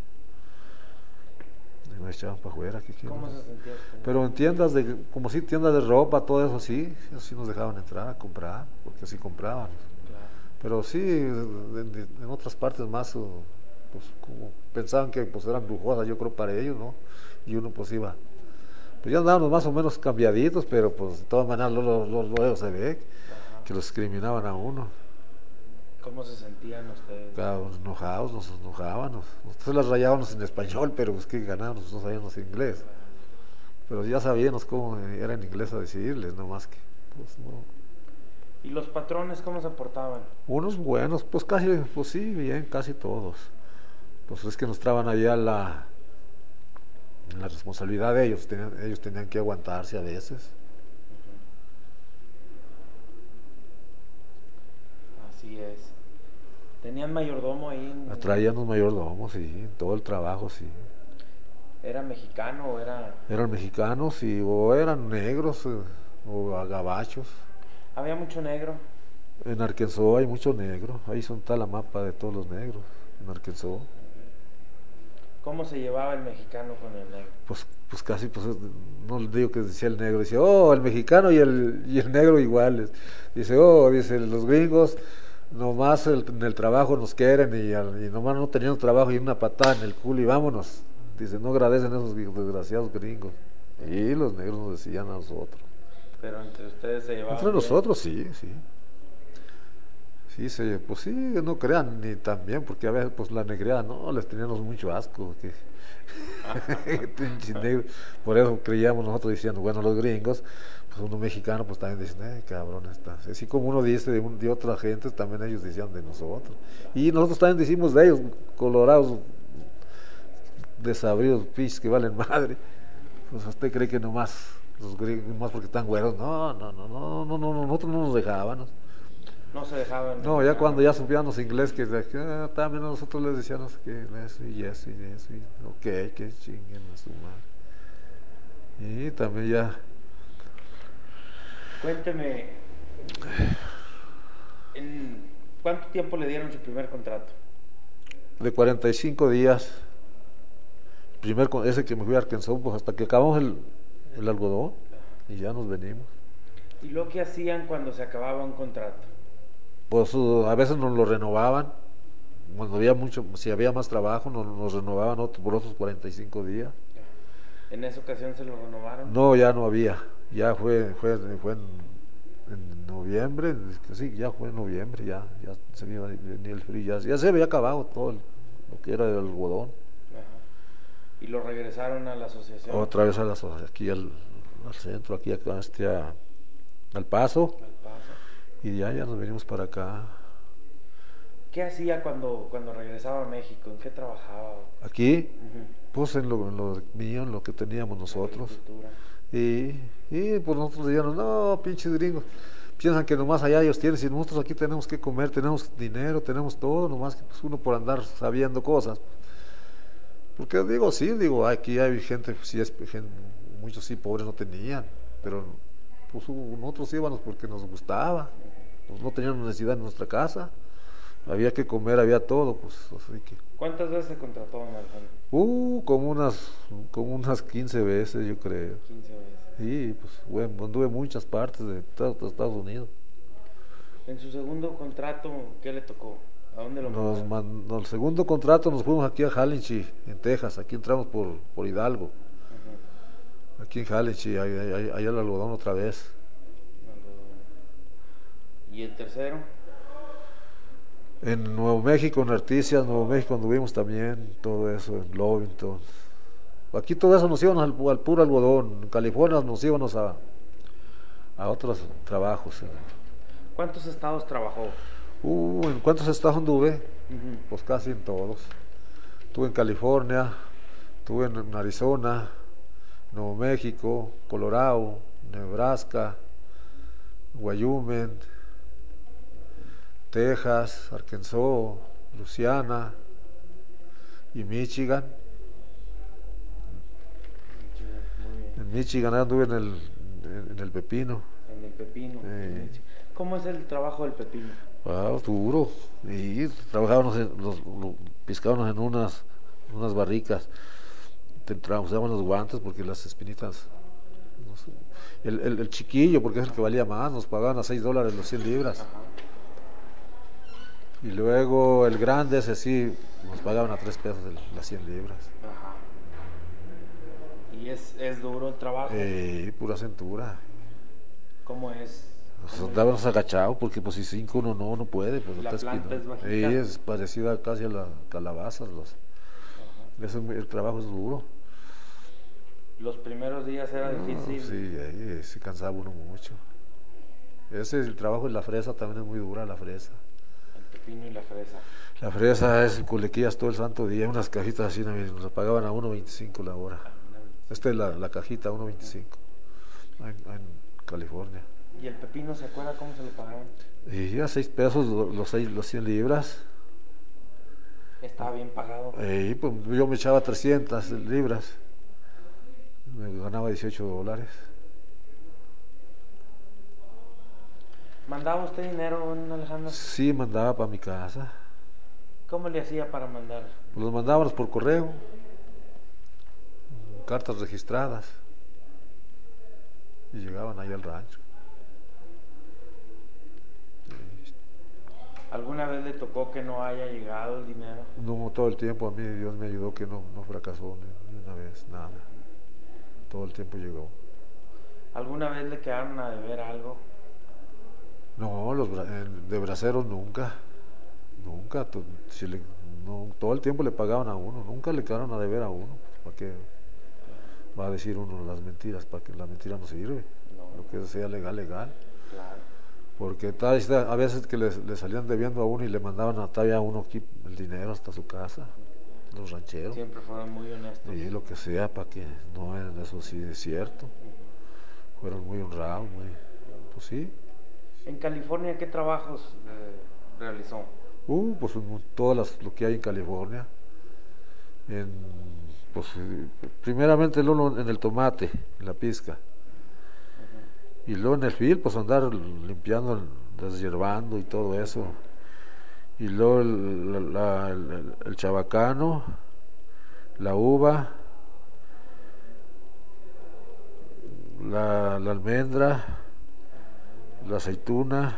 Y nos echaban para afuera. Aquí, aquí ¿Cómo no. se sentía usted? Pero en tiendas, de, como si tiendas de ropa, todo eso sí, así nos dejaban entrar a comprar, porque así compraban. Claro. Pero sí, en, en otras partes más, pues como pensaban que pues eran lujosas, yo creo para ellos, ¿no? Y uno pues iba, pues ya andábamos más o menos cambiaditos, pero pues de todas maneras luego, luego, luego se ve Ajá. que los discriminaban a uno. ¿Cómo se sentían ustedes? Claro, enojados, nos enojábamos. Nosotros las rayábamos en español, pero pues que ganábamos, no sabíamos inglés. Pero ya sabíamos cómo era en inglés a decirles, no más que, pues no. ¿Y los patrones cómo se portaban? Unos buenos, pues casi, pues sí, bien, casi todos. Pues es que nos traban allá la, la responsabilidad de ellos, tenían, ellos tenían que aguantarse a veces. Así es. ¿Tenían mayordomo ahí? En... Traían los mayordomos, sí, todo el trabajo, sí. ¿Era mexicano o era...? Eran mexicanos y, o eran negros eh, o gabachos. ¿Había mucho negro? En Arkansas hay mucho negro, ahí son está la mapa de todos los negros, en Arkansas. ¿Cómo se llevaba el mexicano con el negro? Pues, pues casi, pues no le digo que decía el negro, dice, oh, el mexicano y el, y el negro iguales. Dice, oh, dice, los gringos nomás el, en el trabajo nos quieren y, y nomás no teniendo trabajo y una patada en el culo y vámonos. Dice, no agradecen a esos desgraciados gringos. Y los negros nos decían a nosotros. Pero entre ustedes se llevaban Entre bien. nosotros sí, sí. Sí, se, pues sí, no crean ni tan bien, porque a veces pues la negriada, no, les teníamos mucho asco. Que, negro. Por eso creíamos nosotros diciendo, bueno, los gringos, pues uno mexicano, pues también dicen, eh, cabrón está. Así como uno dice de, un, de otra gente, también ellos decían de nosotros. Y nosotros también decimos de ellos, colorados, desabridos, pis, que valen madre. Pues usted cree que nomás, los gringos, nomás porque están güeros, no, no, no, no, no, no, nosotros no nos dejábamos. No se dejaban. No, ya cuando ya supíamos inglés, que ah, también nosotros les decíamos que eso y eso y eso, y ok, que chinguen a su madre. Y también ya. Cuénteme, ¿en cuánto tiempo le dieron su primer contrato? De cuarenta y cinco días, primer ese que me fui a Arkansas, pues hasta que acabamos el, el algodón y ya nos venimos. ¿Y lo que hacían cuando se acababa un contrato? Pues uh, a veces nos lo renovaban, cuando había mucho, si había más trabajo, nos, nos renovaban otro, por otros cuarenta y cinco días. ¿En esa ocasión se lo renovaron? No, ya no había, ya fue, fue, fue en, en noviembre, sí, ya fue en noviembre, ya, ya se iba ni el frío, ya, ya se había acabado todo el, lo que era el algodón. Ajá. ¿Y lo regresaron a la asociación? Otra vez a la asociación, aquí al, al centro, aquí acá, este, a, al paso. Al paso. Y ya, ya nos venimos para acá. ¿Qué hacía cuando, cuando regresaba a México? ¿En qué trabajaba? Aquí, Uh-huh. pues en lo, en lo mío, en lo que teníamos nosotros. Y, y pues nosotros decíamos, no, pinches gringos, piensan que nomás allá ellos tienen, si nosotros aquí tenemos que comer, tenemos dinero, tenemos todo, nomás que pues uno por andar sabiendo cosas. Porque digo, sí, digo, aquí hay gente, sí es gente, muchos sí pobres no tenían, pero pues nosotros íbamos porque nos gustaba. Pues no teníamos necesidad en nuestra casa, había que comer, había todo, pues así que. ¿Cuántas veces se contrató en Alejandro? Uh, como unas, como unas quince veces yo creo. quince veces. Sí, pues bueno, anduve en muchas partes de Estados Unidos. En su segundo contrato, ¿qué le tocó? ¿A dónde lo nos man, no, el segundo contrato nos fuimos aquí a Hallinchi, en Texas, aquí entramos por, por Hidalgo. Uh-huh. Aquí en Hallinchi, allá el algodón otra vez. ¿Y el tercero? En Nuevo México, en Articias, Nuevo México anduvimos también, todo eso, en Lovington. Aquí todo eso nos íbamos al, al puro algodón. En California nos íbamos a, a otros trabajos. ¿Eh? ¿Cuántos estados trabajó? Uh, ¿en cuántos estados anduve? Uh-huh. Pues casi en todos. Estuve en California, estuve en Arizona, Nuevo México, Colorado, Nebraska, Wyoming, Texas, Arkansas, Luisiana y Michigan. En Michigan anduve en el, en el pepino. En el pepino. Eh. ¿Cómo es el trabajo del pepino? Ah, duro. Y trabajábamos, en, los, los, pescábamos en unas, unas barricas. Usábamos los guantes porque las espinitas. No sé. El, el, el chiquillo, porque es el que valía más, nos pagaban a seis dólares los cien libras. Ajá. Y luego el grande, ese sí, nos pagaban a tres pesos el, las cien libras. Ajá. ¿Y es, es duro el trabajo? Eh, pura cintura. ¿Cómo es? Nos andábamos agachados porque pues si cinco uno no, no puede. Pues, la está planta es bajita. Sí, es parecida casi a las calabazas. Los, ese, el trabajo es duro. ¿Los primeros días era no, difícil? Sí, ahí se cansaba uno mucho. Ese es el trabajo de la fresa, también es muy dura la fresa. El pepino y la fresa. La fresa es culequillas todo el santo día, unas cajitas así, nos pagaban a uno veinticinco la hora. Esta es la, la cajita, uno veinticinco, en, en California. ¿Y el pepino se acuerda cómo se lo pagaban? Y a seis pesos los, seis, los cien libras. Estaba bien pagado. Y pues yo me echaba trescientas libras, me ganaba dieciocho dólares. ¿Mandaba usted dinero, don Alejandro? Sí, mandaba para mi casa. ¿Cómo le hacía para mandar? Los mandábamos por correo, cartas registradas, y llegaban ahí al rancho. ¿Alguna vez le tocó que no haya llegado el dinero? No, todo el tiempo a mí Dios me ayudó que no, no fracasó ni una vez, nada. Todo el tiempo llegó. ¿Alguna vez le quedaron a deber algo? No, los de braceros nunca, nunca. Si le, no, todo el tiempo le pagaban a uno, nunca le quedaron a deber a uno. ¿Para qué va a decir uno las mentiras? Para que la mentira no sirve. No. Lo que sea legal, legal. Claro. Porque tal, a veces que le, le salían debiendo a uno y le mandaban a todavía a uno aquí el dinero hasta su casa, los rancheros. Siempre fueron muy honestos. Y lo que sea, para que no, eso sí es cierto. Uh-huh. Fueron muy honrados, muy, pues sí. ¿En California qué trabajos eh, realizó? Uh, pues todas las, lo que hay en California. En, pues primeramente luego en el tomate, en la pizca. Y luego en el field, pues andar limpiando, deshierbando y todo eso. Y luego el, la, el, el chabacano, la uva, la, la almendra, la aceituna.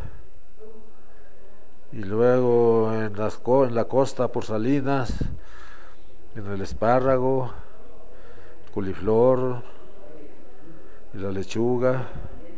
Y luego en, las, en la costa por Salinas, en el espárrago, el coliflor y la lechuga.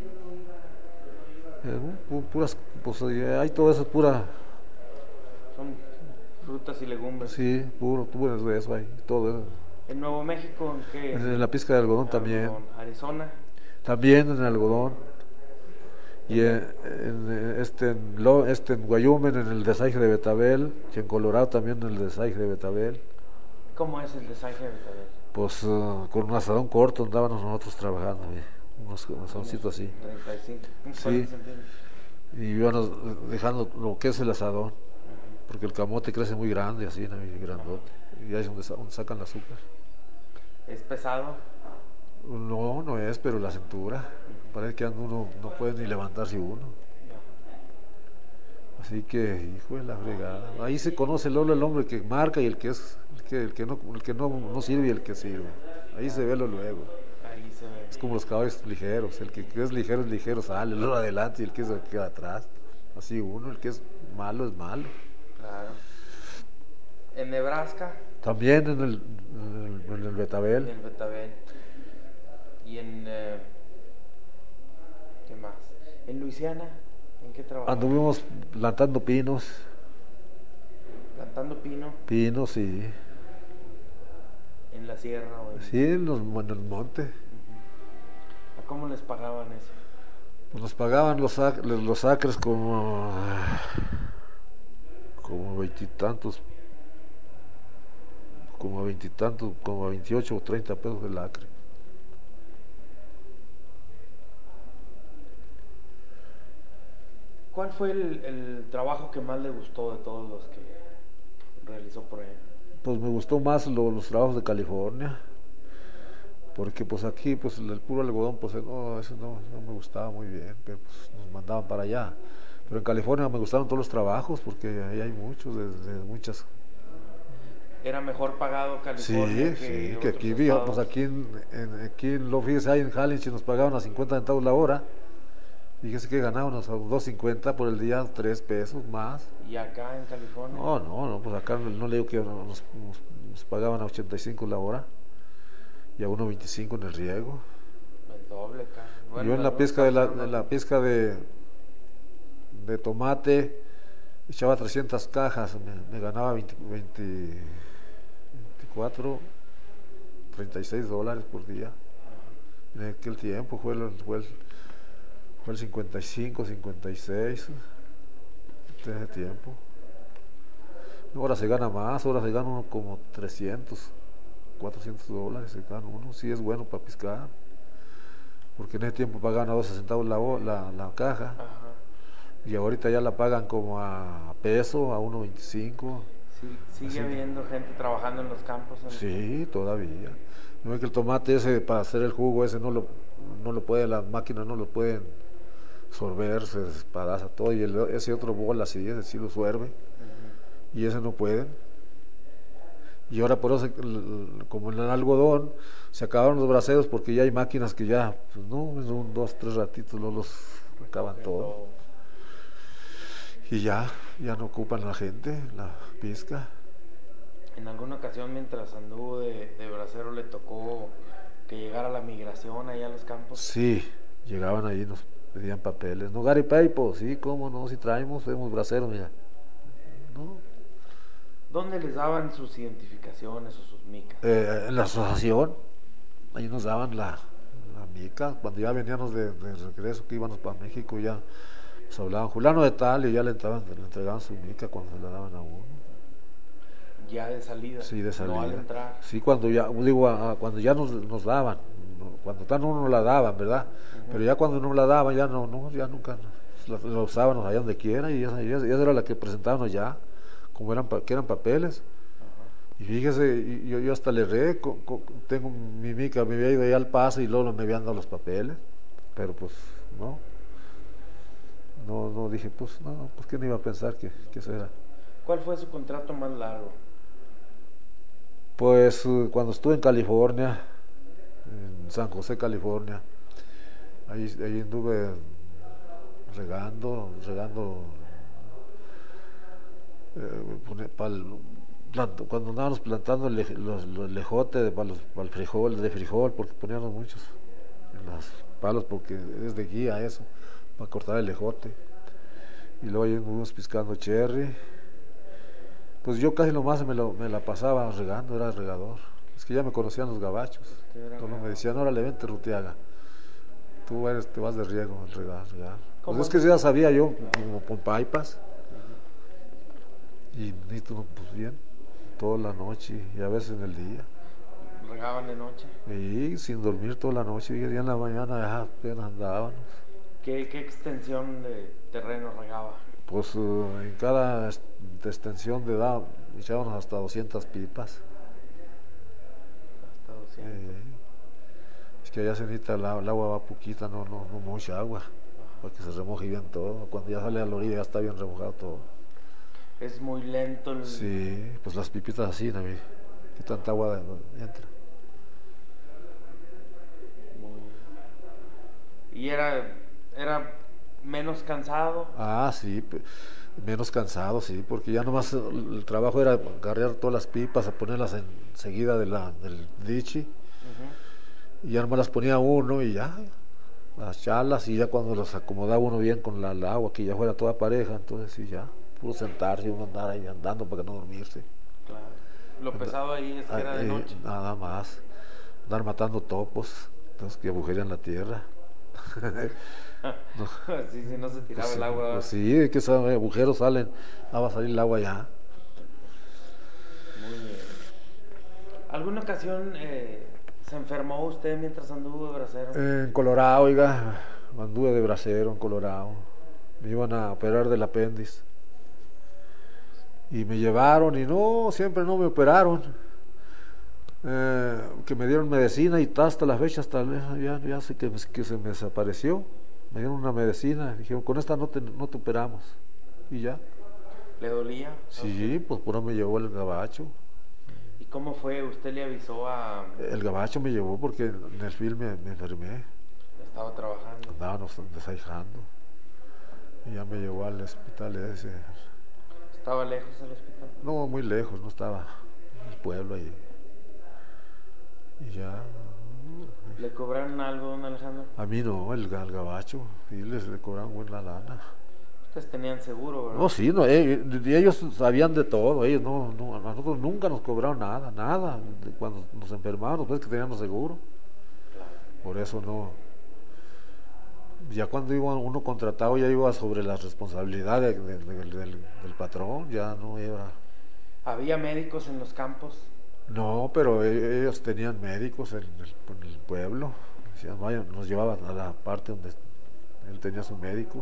Eh, puras, pues hay todo eso, pura. Son frutas y legumbres. Sí, puro, puro de eso hay, todo eso. ¿En Nuevo México en qué? En la pizca de algodón en también. Algodón. ¿Arizona? También en algodón. Y en, en, este, en, lo, este en Wyoming en el desaje de Betabel, y en Colorado también en el desaje de Betabel. ¿Cómo es el desaje de Betabel? Pues uh, con un asadón corto andábamos nosotros trabajando, ¿eh? unos asadoncitos así. treinta y cinco, sí. Y íbamos dejando lo que es el asadón, porque el camote crece muy grande, así, ¿no? Y grandote, y ahí es donde, donde sacan el azúcar. ¿Es pesado? No, no es, pero la cintura, parece que uno no puede ni levantarse uno. Así que, hijo de la fregada, ahí se conoce el, el hombre que marca y el que es, el que, el que, no, el que no, no sirve y el que sirve. Ahí se ve lo luego. Ahí se ve. Es como los caballos ligeros, el que es ligero es ligero, sale, el otro adelante y el que se queda atrás. Así uno, el que es malo es malo. Claro. ¿En Nebraska? También en el, en el, en el Betabel. En el Betabel. ¿Y en eh, qué más? ¿En Luisiana? ¿En qué trabajó? Anduvimos plantando pinos. ¿Plantando pino? Pinos, sí. ¿En la sierra? O en... Sí, en, los, en el monte. Uh-huh. ¿A cómo les pagaban eso? Pues nos pagaban los, los acres como como veintitantos, como veintitantos, como veintiocho o treinta pesos el acre. ¿Cuál fue el, el trabajo que más le gustó de todos los que realizó por allá? Pues me gustó más lo, los trabajos de California, porque pues aquí pues el puro algodón pues no, eso no, no me gustaba muy bien, pero pues nos mandaban para allá. Pero en California me gustaron todos los trabajos porque ahí hay muchos, de, de muchas. ¿Era mejor pagado California? Sí, que sí, que aquí, viejo, pues aquí en, en, aquí en lo fíjese, ahí en Hallin nos pagaban a cincuenta centavos la hora. Fíjese que ganábamos a dos cincuenta por el día, tres pesos más. ¿Y acá en California? No, no, no, pues acá no le digo que nos, nos, nos pagaban a ochenta y cinco la hora y a uno veinticinco en el riego. El doble, cara. Bueno, yo en la pesca de la, en la pesca de, de tomate echaba trescientas cajas, me, me ganaba veinte, veinte, veinticuatro, treinta y seis dólares por día. En aquel tiempo fue el, fue el Fue el cincuenta y cinco, cincuenta y seis, de ese tiempo. Ahora se gana más, ahora se gana uno como trescientos, cuatrocientos dólares, se gana uno, sí es bueno para pescar, porque en ese tiempo pagaban a doce centavos la, la, la caja. Ajá. Y ahorita ya la pagan como a peso, a uno veinticinco. Sí, sigue Así. habiendo gente trabajando en los campos. En sí, el... todavía. No es que el tomate ese para hacer el jugo ese no lo, no lo puede, las máquinas no lo pueden sorber, se despadaza todo, y el, ese otro bola así, ese sí lo suerve, uh-huh. Y ese no pueden. Y ahora por eso, como en el algodón, se acabaron los braseros porque ya hay máquinas que ya, pues no, en un, dos, tres ratitos no los acaban okay, todo. todo. Y ya, ya no ocupan la gente, la pesca. ¿En alguna ocasión mientras anduvo de, de bracero le tocó que llegara la migración allá a los campos? Sí, llegaban ahí, nos pedían papeles. No, Gary Paipo, sí, cómo no, si traemos, somos braceros, mira. No. ¿Dónde les daban sus identificaciones o sus micas? Eh, en la asociación, ahí nos daban la, la mica. Cuando ya veníamos de, de regreso, que íbamos para México, ya nos hablaban, Juliano de tal, y ya le, entraban, le entregaban su mica cuando se la daban a uno. Ya de salida. Sí, de salida. No al entrar. Sí, cuando ya, digo, a, a, cuando ya nos, nos daban, cuando tan uno nos la daban, ¿verdad? Uh-huh. Pero ya cuando no la daban, ya no, no, ya nunca, la, la usábamos allá donde quiera, y esa, esa era la que presentábamos ya, como eran, que eran papeles. Uh-huh. Y fíjese, yo, yo hasta le re, co, co, tengo mi mica, me había ido allá al paso y luego me habían dado los papeles, pero pues, no. No, no dije, pues, no, pues, ¿qué no iba a pensar que, que eso era? ¿Cuál fue su contrato más largo? Pues cuando estuve en California, en San José, California, ahí, ahí anduve regando, regando, eh, pal, planto, cuando andábamos plantando el, los, los lejotes para, los, para el frijol, de frijol, porque poníamos muchos en los palos, porque es de guía eso, para cortar el lejote. Y luego ahí anduvimos piscando cherry. Pues yo casi nomás me, lo, me la pasaba regando, era regador. Es que ya me conocían los gabachos. Entonces me decían, órale, vente, Rutiaga. Tú eres, te vas de riego, regar, regar. Pues es que ya sabía yo, como con paipas. Uh-huh. Y necesito, pues bien, toda la noche y a veces en el día. ¿Regaban de noche? Y sin dormir toda la noche, y en la mañana ya apenas andábamos. ¿Qué, qué extensión de terreno regaba? Pues uh, en cada extensión de edad echábamos hasta doscientas pipas. Hasta doscientas. Eh, es que allá se necesita el, el agua va poquita, no, no, no mucha agua, para que se remoje bien todo. Cuando ya sale a la orilla ya está bien remojado todo. Es muy lento el... Sí, pues las pipitas así, ¿no? Que tanta agua de, de, entra. Muy... ¿Y era, era menos cansado? Ah, sí, menos cansado, sí, porque ya nomás el trabajo era agarrar todas las pipas, a ponerlas enseguida de la, del dichi, uh-huh. Y ya nomás las ponía uno y ya, las chalas, y ya cuando las acomodaba uno bien con la, la agua, que ya fuera toda pareja, entonces sí, ya, puro sentarse y uno andar ahí andando para que no dormirse. Claro. Lo pesado ahí es que era de noche. Eh, nada más, andar matando topos, entonces que agujerían la tierra. No. Sí, sí, no se tiraba pues, el agua. Pues sí, que esos agujeros salen, ah, va a salir el agua ya. Muy bien. ¿Alguna ocasión eh, se enfermó usted mientras anduvo de bracero? Eh, en Colorado, oiga, anduve de bracero en Colorado. Me iban a operar del apéndice. Y me llevaron y no, siempre no me operaron. Eh, que me dieron medicina y hasta la fecha, hasta ya, ya sé que, que se me desapareció. Me dieron una medicina, dijeron, con esta no te, no te operamos. Y ya. ¿Le dolía? Sí, pues por ahí me llevó el gabacho. ¿Y cómo fue? ¿Usted le avisó a...? El gabacho me llevó porque en el film me, me enfermé. Estaba trabajando. Andábamos desahijando. Y ya me llevó al hospital ese. ¿Estaba lejos el hospital? No, muy lejos, no estaba en el pueblo ahí. Y ya. ¿Le cobraron algo, don Alejandro? A mí no, el, el gabacho, sí, les le cobraron buena lana. Ustedes tenían seguro, ¿verdad? No, sí, no, eh, ellos sabían de todo, ellos no, no, a nosotros nunca nos cobraron nada, nada, cuando nos enfermamos, pues que teníamos seguro. Claro. Por eso no, ya cuando iba uno contratado ya iba sobre las responsabilidades de- de- de- del, del patrón, ya no iba. ¿Había médicos en los campos? No, pero e- ellos tenían médicos en el, en el pueblo. Decían, "Vaya", nos llevaban a la parte donde él tenía su médico.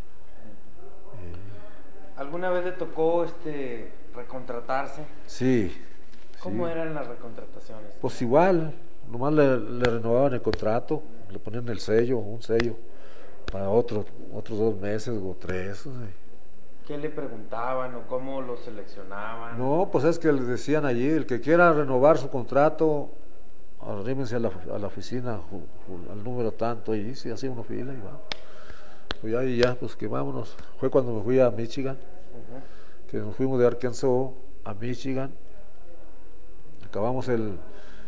Y ¿Alguna vez le tocó este recontratarse? sí, ¿Cómo sí. eran las recontrataciones? Pues igual, nomás le, le renovaban el contrato, le ponían el sello, un sello, para otro, otros dos meses o tres. O sea. ¿Qué le preguntaban o cómo lo seleccionaban? No, pues es que les decían allí, el que quiera renovar su contrato, arrímense a la, a la oficina, ju- ju- al número tanto, y se hacía una fila y va. Pues ya, y ya, pues que vámonos. Fue cuando me fui a Michigan, Ujú. que nos fuimos de Arkansas a Michigan. Acabamos el,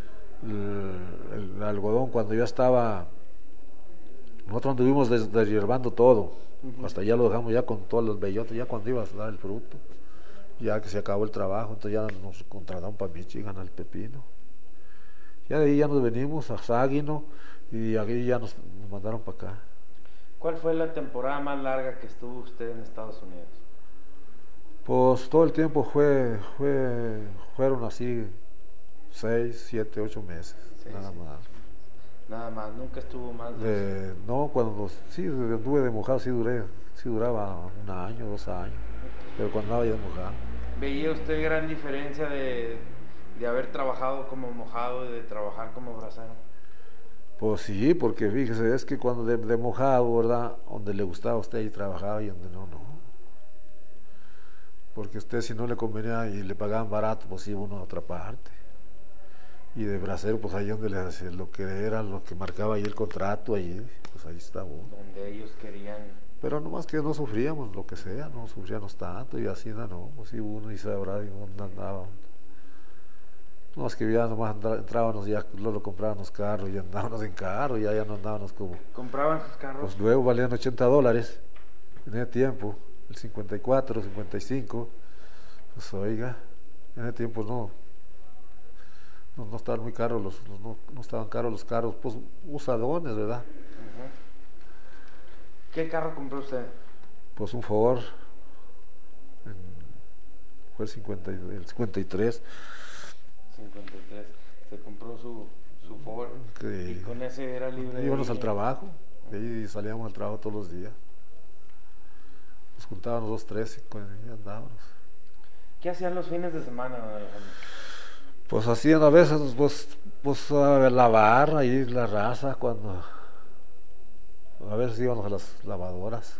el, el algodón cuando ya estaba. Nosotros anduvimos des- deshiervando todo, Ujú. hasta ya lo dejamos ya con todos los bellotes, ya cuando iba a dar el fruto, ya que se acabó el trabajo, entonces ya nos contrataron para Michigan al pepino. Ya de ahí ya nos venimos a Saginaw y aquí ya nos, nos mandaron para acá. ¿Cuál fue la temporada más larga que estuvo usted en Estados Unidos? Pues todo el tiempo fue, fue fueron así seis, siete, ocho meses, Seis, nada siete, más. Nada más, nunca estuvo más de... De, no, cuando sí anduve de mojado sí duré, sí duraba un año, dos años, pero cuando andaba ya de mojado. ¿Veía usted gran diferencia de, de haber trabajado como mojado y de trabajar como bracero? Pues sí, porque fíjese, es que cuando de, de mojado, ¿verdad? Donde le gustaba a usted ahí trabajaba y donde no, no. Porque a usted si no le convenía y le pagaban barato, pues iba uno a otra parte. Y de bracero, pues ahí donde le hacía lo que era, lo que marcaba ahí el contrato, ahí, pues ahí estaba uno. Donde ellos querían... Pero nomás que no sufríamos, lo que sea, no sufríamos tanto y así no, no, pues sí uno y sabrá de dónde andaba. No, es que ya nomás andá- entrábamos, ya luego comprábamos carros y andábamos en carro, ya, ya no andábamos como. ¿Compraban sus carros? Pues luego valían ochenta dólares en ese tiempo, el cincuenta y cuatro, cincuenta y cinco. Pues oiga, en ese tiempo no, no, no estaban muy caros, los, los- no, no estaban caros los carros, pues usadones, ¿verdad? Ujú. ¿Qué carro compró usted? Pues un Ford, en- fue el, cincuenta, y- el cincuenta y tres, cincuenta y tres. Se compró su, su Ford que y con ese era libre de íbamos ir. al trabajo, de ahí salíamos al trabajo todos los días. Nos juntábamos dos, tres y, con- y andábamos. ¿Qué hacían los fines de semana, don Alejandro? Pues hacían a veces, pues, pues a lavar ahí la raza cuando a veces íbamos a las lavadoras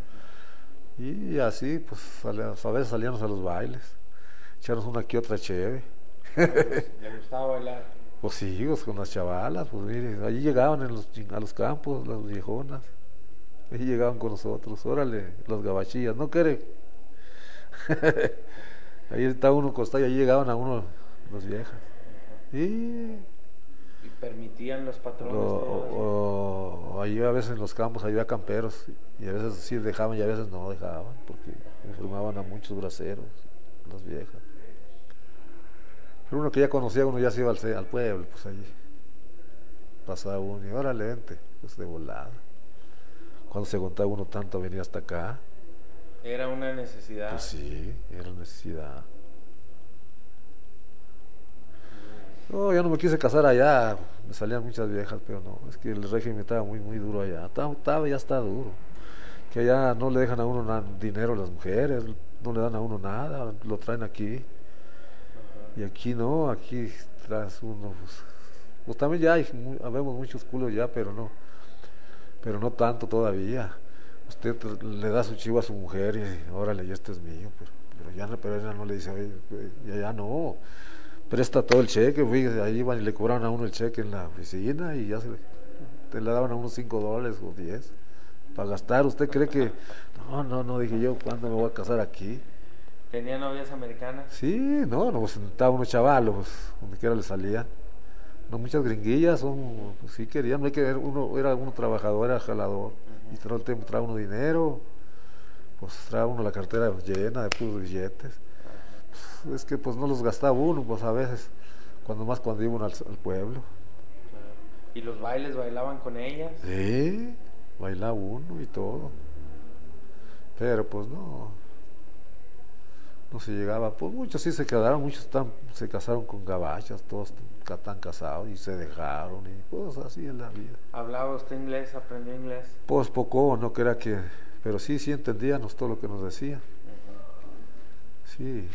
y así, pues salíamos- a veces salíamos a los bailes, echarnos una que otra cheve. ¿Le gustaba bailar? Pues sí, pues, con las chavalas, pues mire, allí llegaban en los, chin- a los campos, las viejonas, ahí llegaban con nosotros, órale, las gabachillas, ¿no quiere? Ahí estaba uno acostado y ahí llegaban a uno las viejas. Y ¿Y permitían los patrones Lo- todo eso? o, o ahí a veces en los campos había camperos y a veces sí dejaban y a veces no dejaban porque enfermaban a muchos braceros, las viejas. Pero uno que ya conocía, uno ya se iba al, ce- al pueblo, pues allí pasaba uno y órale, vente, pues de volada. Cuando se contaba uno tanto venía hasta acá, Era una necesidad. pues sí, era necesidad. No, yo no me quise casar allá, me salían muchas viejas, pero no, es que el régimen estaba muy, muy duro allá, estaba, estaba- ya está duro, que allá no le dejan a uno na- dinero a las mujeres, no le dan a uno nada, lo traen aquí, Ajá. y aquí no, aquí traes uno, pues, pues también ya hay, mu- habemos muchos culos ya, pero no, pero no tanto todavía. Usted tr- le da su chivo a su mujer y órale, ya este es mío, pero, pero ya no, pero ella no le dice, oye, pues, ya, ya no. Presta todo el cheque, fíjese, ahí iban y le cobraban a uno el cheque en la oficina y ya se le, te le daban a unos cinco dólares o diez para gastar. ¿Usted cree que, no, no, no, dije yo, ¿cuándo me voy a casar aquí? ¿Tenía novias americanas? Sí, no, no, pues estaba uno chavalo, pues, donde quiera le salían. No, muchas gringuillas, son, pues, sí querían, no hay que ver, uno era uno trabajador, era jalador, y todo el tiempo trae uno dinero, pues trae uno la cartera llena de puros billetes. Pues, es que pues no los gastaba uno, pues a veces, cuando más cuando iba uno al, al pueblo. Claro. ¿Y los bailes bailaban con ellas? Sí, bailaba uno y todo. Pero pues no, no se llegaba, pues muchos sí se quedaron, muchos están, se casaron con gabachas, todos están casados y se dejaron y pues así es la vida. ¿Hablaba usted inglés? ¿Aprendió inglés? Pues poco, no crea que, pero sí, sí entendíamos todo lo que nos decía. Uh-huh. Sí.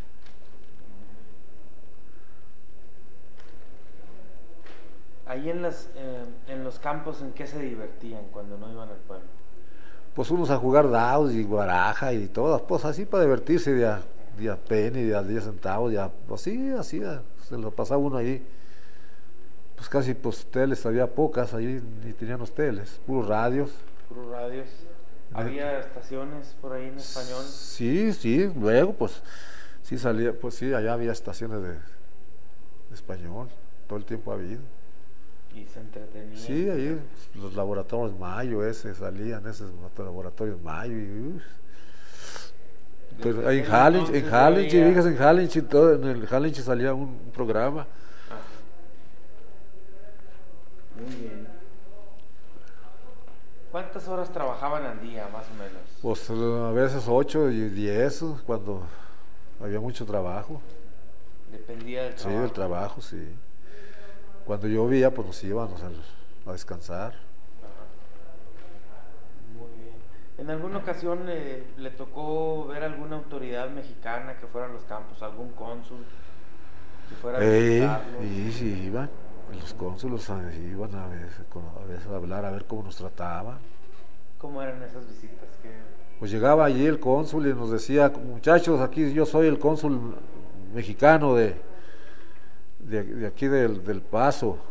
Ahí en, las, eh, en los campos, ¿en qué se divertían cuando no iban al pueblo? Pues unos a jugar dados y baraja y todas, pues así para divertirse de a, de a penny, de a diez centavos, ya, así, así, se lo pasaba uno ahí. Pues casi, pues teles, había pocas, ahí ni tenían los teles, puros radios. Puros radios. ¿Había estaciones por ahí en español? Sí, sí, luego pues sí salía, pues sí, allá había estaciones de, de español, todo el tiempo ha habido. ¿Y se entretenían? Sí, ahí los laboratorios Mayo, ese, salían esos laboratorios Mayo y uff. Pero en Halinch, en Halinch, fíjate, en Halinch, todo, en el Halinch salía un, un programa. Ajá. Muy bien. ¿Cuántas horas trabajaban al día, más o menos? Pues a veces ocho y diez, cuando había mucho trabajo. Dependía del trabajo. Sí, del trabajo, sí. Cuando llovía, pues nos íbamos a, a descansar. Ajá. Muy bien. ¿En alguna ocasión eh, le tocó ver alguna autoridad mexicana que fuera a los campos, algún cónsul que fuera a visitarlos? Sí, sí, iban. Los cónsulos iban a veces, a veces a hablar, a ver cómo nos trataban. ¿Cómo eran esas visitas? ¿Qué? Pues llegaba allí el cónsul y nos decía, muchachos, aquí yo soy el cónsul mexicano de, de, de aquí del, del Paso. Uh-huh.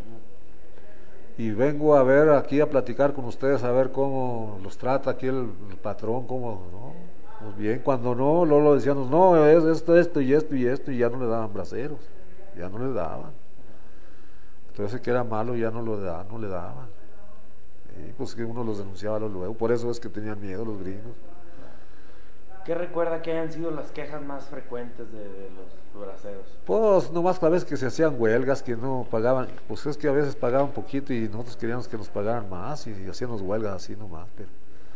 Y vengo a ver aquí a platicar con ustedes, a ver cómo los trata aquí el, el patrón, cómo, ¿no? Pues bien, cuando no, luego lo decíamos, no, es esto, esto y esto y esto, y ya no le daban braceros, ya no le daban. Entonces que era malo ya no, lo da, no le daban. Y pues que uno los denunciaba luego, por eso es que tenían miedo los gringos. ¿Qué recuerda que hayan sido las quejas más frecuentes de, de los braceros? Pues nomás a veces que se hacían huelgas, que no pagaban, pues es que a veces pagaban poquito y nosotros queríamos que nos pagaran más y, y hacíamos huelgas así nomás, pero...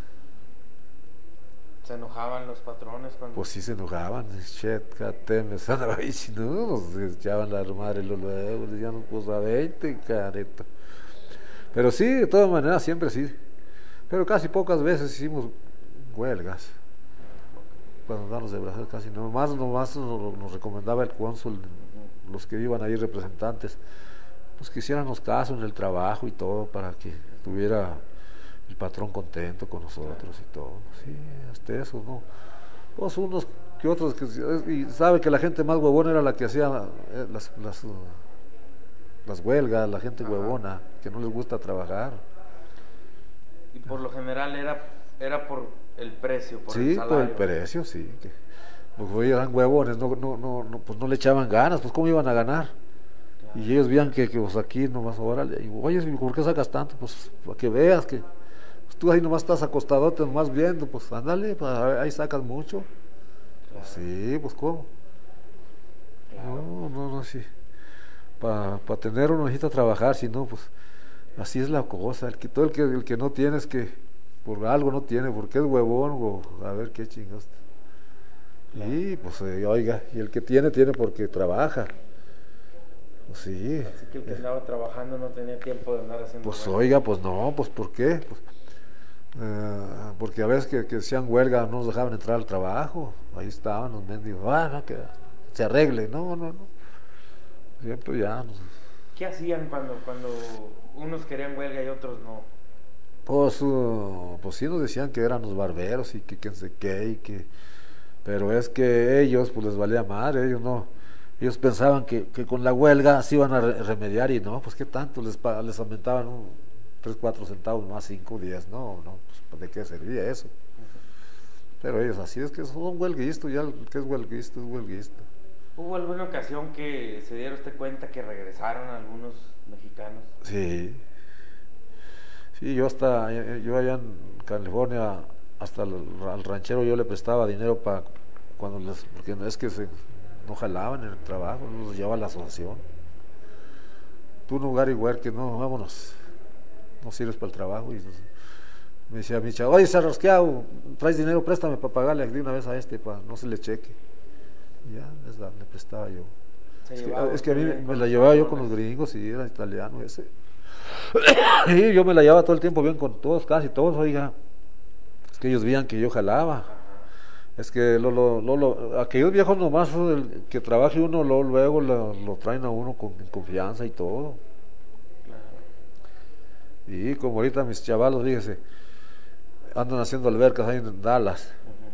¿Se enojaban los patrones cuando...? Pues sí se enojaban, shit, catemes, no, nos echaban la madre los luego, le decían, pues a veinte, careta. Pero sí, de todas maneras, siempre sí. Pero casi pocas veces hicimos huelgas. Cuando andábamos de braceros casi no. Más nomás nos, nos recomendaba el cónsul, los que iban ahí representantes, pues que hiciéramos caso en el trabajo y todo para que estuviera el patrón contento con nosotros y todo. Sí, hasta eso, ¿no? Pues unos que otros, que, y sabe que la gente más huevona era la que hacía las... las las huelgas, la gente Ajá. huevona, que no les gusta trabajar. Y por lo general era era por el precio, por sí, el salario. por el precio, sí. Que, pues eran huevones, no, no, no, no, pues no le echaban ganas, pues cómo iban a ganar. Claro. Y ellos veían que, que pues aquí nomás, órale, y, oye, ¿por qué sacas tanto? Pues para que veas que pues, tú ahí nomás estás acostadote, nomás viendo, pues ándale, pues, ahí sacas mucho. Claro. Pues sí, pues cómo. Claro. No, no, no, sí. Para pa tener uno necesita trabajar, si no, pues así es la cosa. El que, todo el que, el que no tiene es que por algo no tiene, porque es huevón o a ver qué chingados. Claro. Y pues eh, oiga, y el que tiene, tiene porque trabaja. Pues sí. Así que el que andaba trabajando no tenía tiempo de andar haciendo Pues huelga. Oiga, pues no, pues ¿por qué? Pues, eh, porque a veces que, que hacían huelga no nos dejaban entrar al trabajo. Ahí estaban los mendigos, ah, no, que se arregle. No, no, no. Siempre ya. No. ¿Qué hacían cuando, cuando unos querían huelga y otros no? Pues, uh, pues sí nos decían que eran los barberos y que quién sé qué, y que, pero es que ellos pues les valía madre, ellos no, ellos pensaban que, que con la huelga se iban a re remediar y no, pues qué tanto, les, les aumentaban un, tres, cuatro centavos más, cinco, diez, no, no, pues ¿de qué servía eso? Uh-huh. Pero ellos así es que son huelguistas, ya el que es huelguista es huelguista. ¿Hubo alguna ocasión que se diera usted cuenta que regresaron algunos mexicanos? Sí. Sí, yo hasta, yo allá en California, hasta el, al ranchero yo le prestaba dinero para cuando les, porque es que se, no jalaban en el trabajo, los llevaba a la asociación. Tú no, Gary Huerque, no, vámonos. no sirves para el trabajo. Y entonces, me decía mi chavo, oye, Sarrasqueado, traes dinero, préstame para pagarle de una vez a este, para no se le cheque. Y ya, es la, le prestaba yo. Es que, es que a mí me, me la llevaba yo con los gringos y era italiano ese. Y yo me la llevaba todo el tiempo bien con todos, casi todos, oiga. Es que ellos veían que yo jalaba. Es que lo, lo, lo, lo, aquellos viejos nomás, el, que trabaje uno, lo, luego lo, lo traen a uno con confianza y todo. Y como ahorita mis chavalos, fíjese, andan haciendo albercas ahí en Dallas.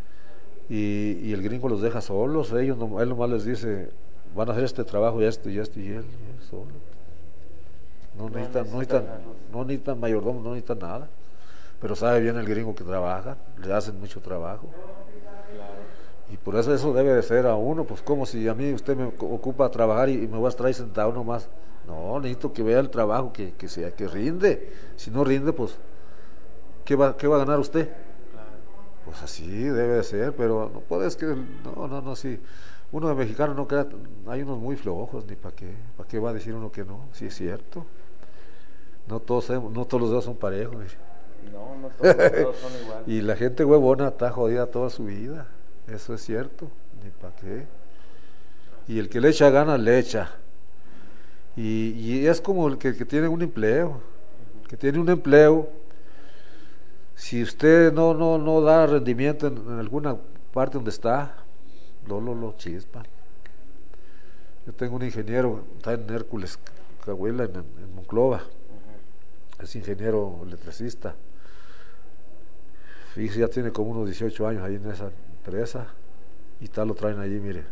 Y, y el gringo los deja solos, ellos no, él nomás les dice, van a hacer este trabajo y esto y esto y él, y él solo. No, no necesitan, no necesitan, no necesitan mayordomo, no necesitan nada. Pero sabe bien el gringo que trabaja, le hacen mucho trabajo. Y por eso eso debe de ser a uno, pues como si a mí usted me ocupa trabajar y, y me voy a estar ahí sentado nomás. No, necesito que vea el trabajo, que, que sea, que rinde. Si no rinde, pues, ¿qué va, qué va a ganar usted? Pues así debe de ser, pero no puedes que, no, no, no, sí. Uno de mexicano no crea, hay unos muy flojos, ni para qué, para qué va a decir uno que no, sí es cierto. No todos, no todos los dedos son parejos. No, no todos los dedos son iguales. Y la gente huevona está jodida toda su vida, eso es cierto, ni para qué. Y el que le echa ganas, le echa. Y, y es como el que, que tiene un empleo, que tiene un empleo. Si usted no no no da rendimiento en, en alguna parte donde está, lo lo lo chispa. Yo tengo un ingeniero, está en Hércules, Cahuila, en, en Monclova. Uh-huh. Es ingeniero electricista. Fíjese, ya tiene como unos dieciocho años ahí en esa empresa. Y tal lo traen allí, mire.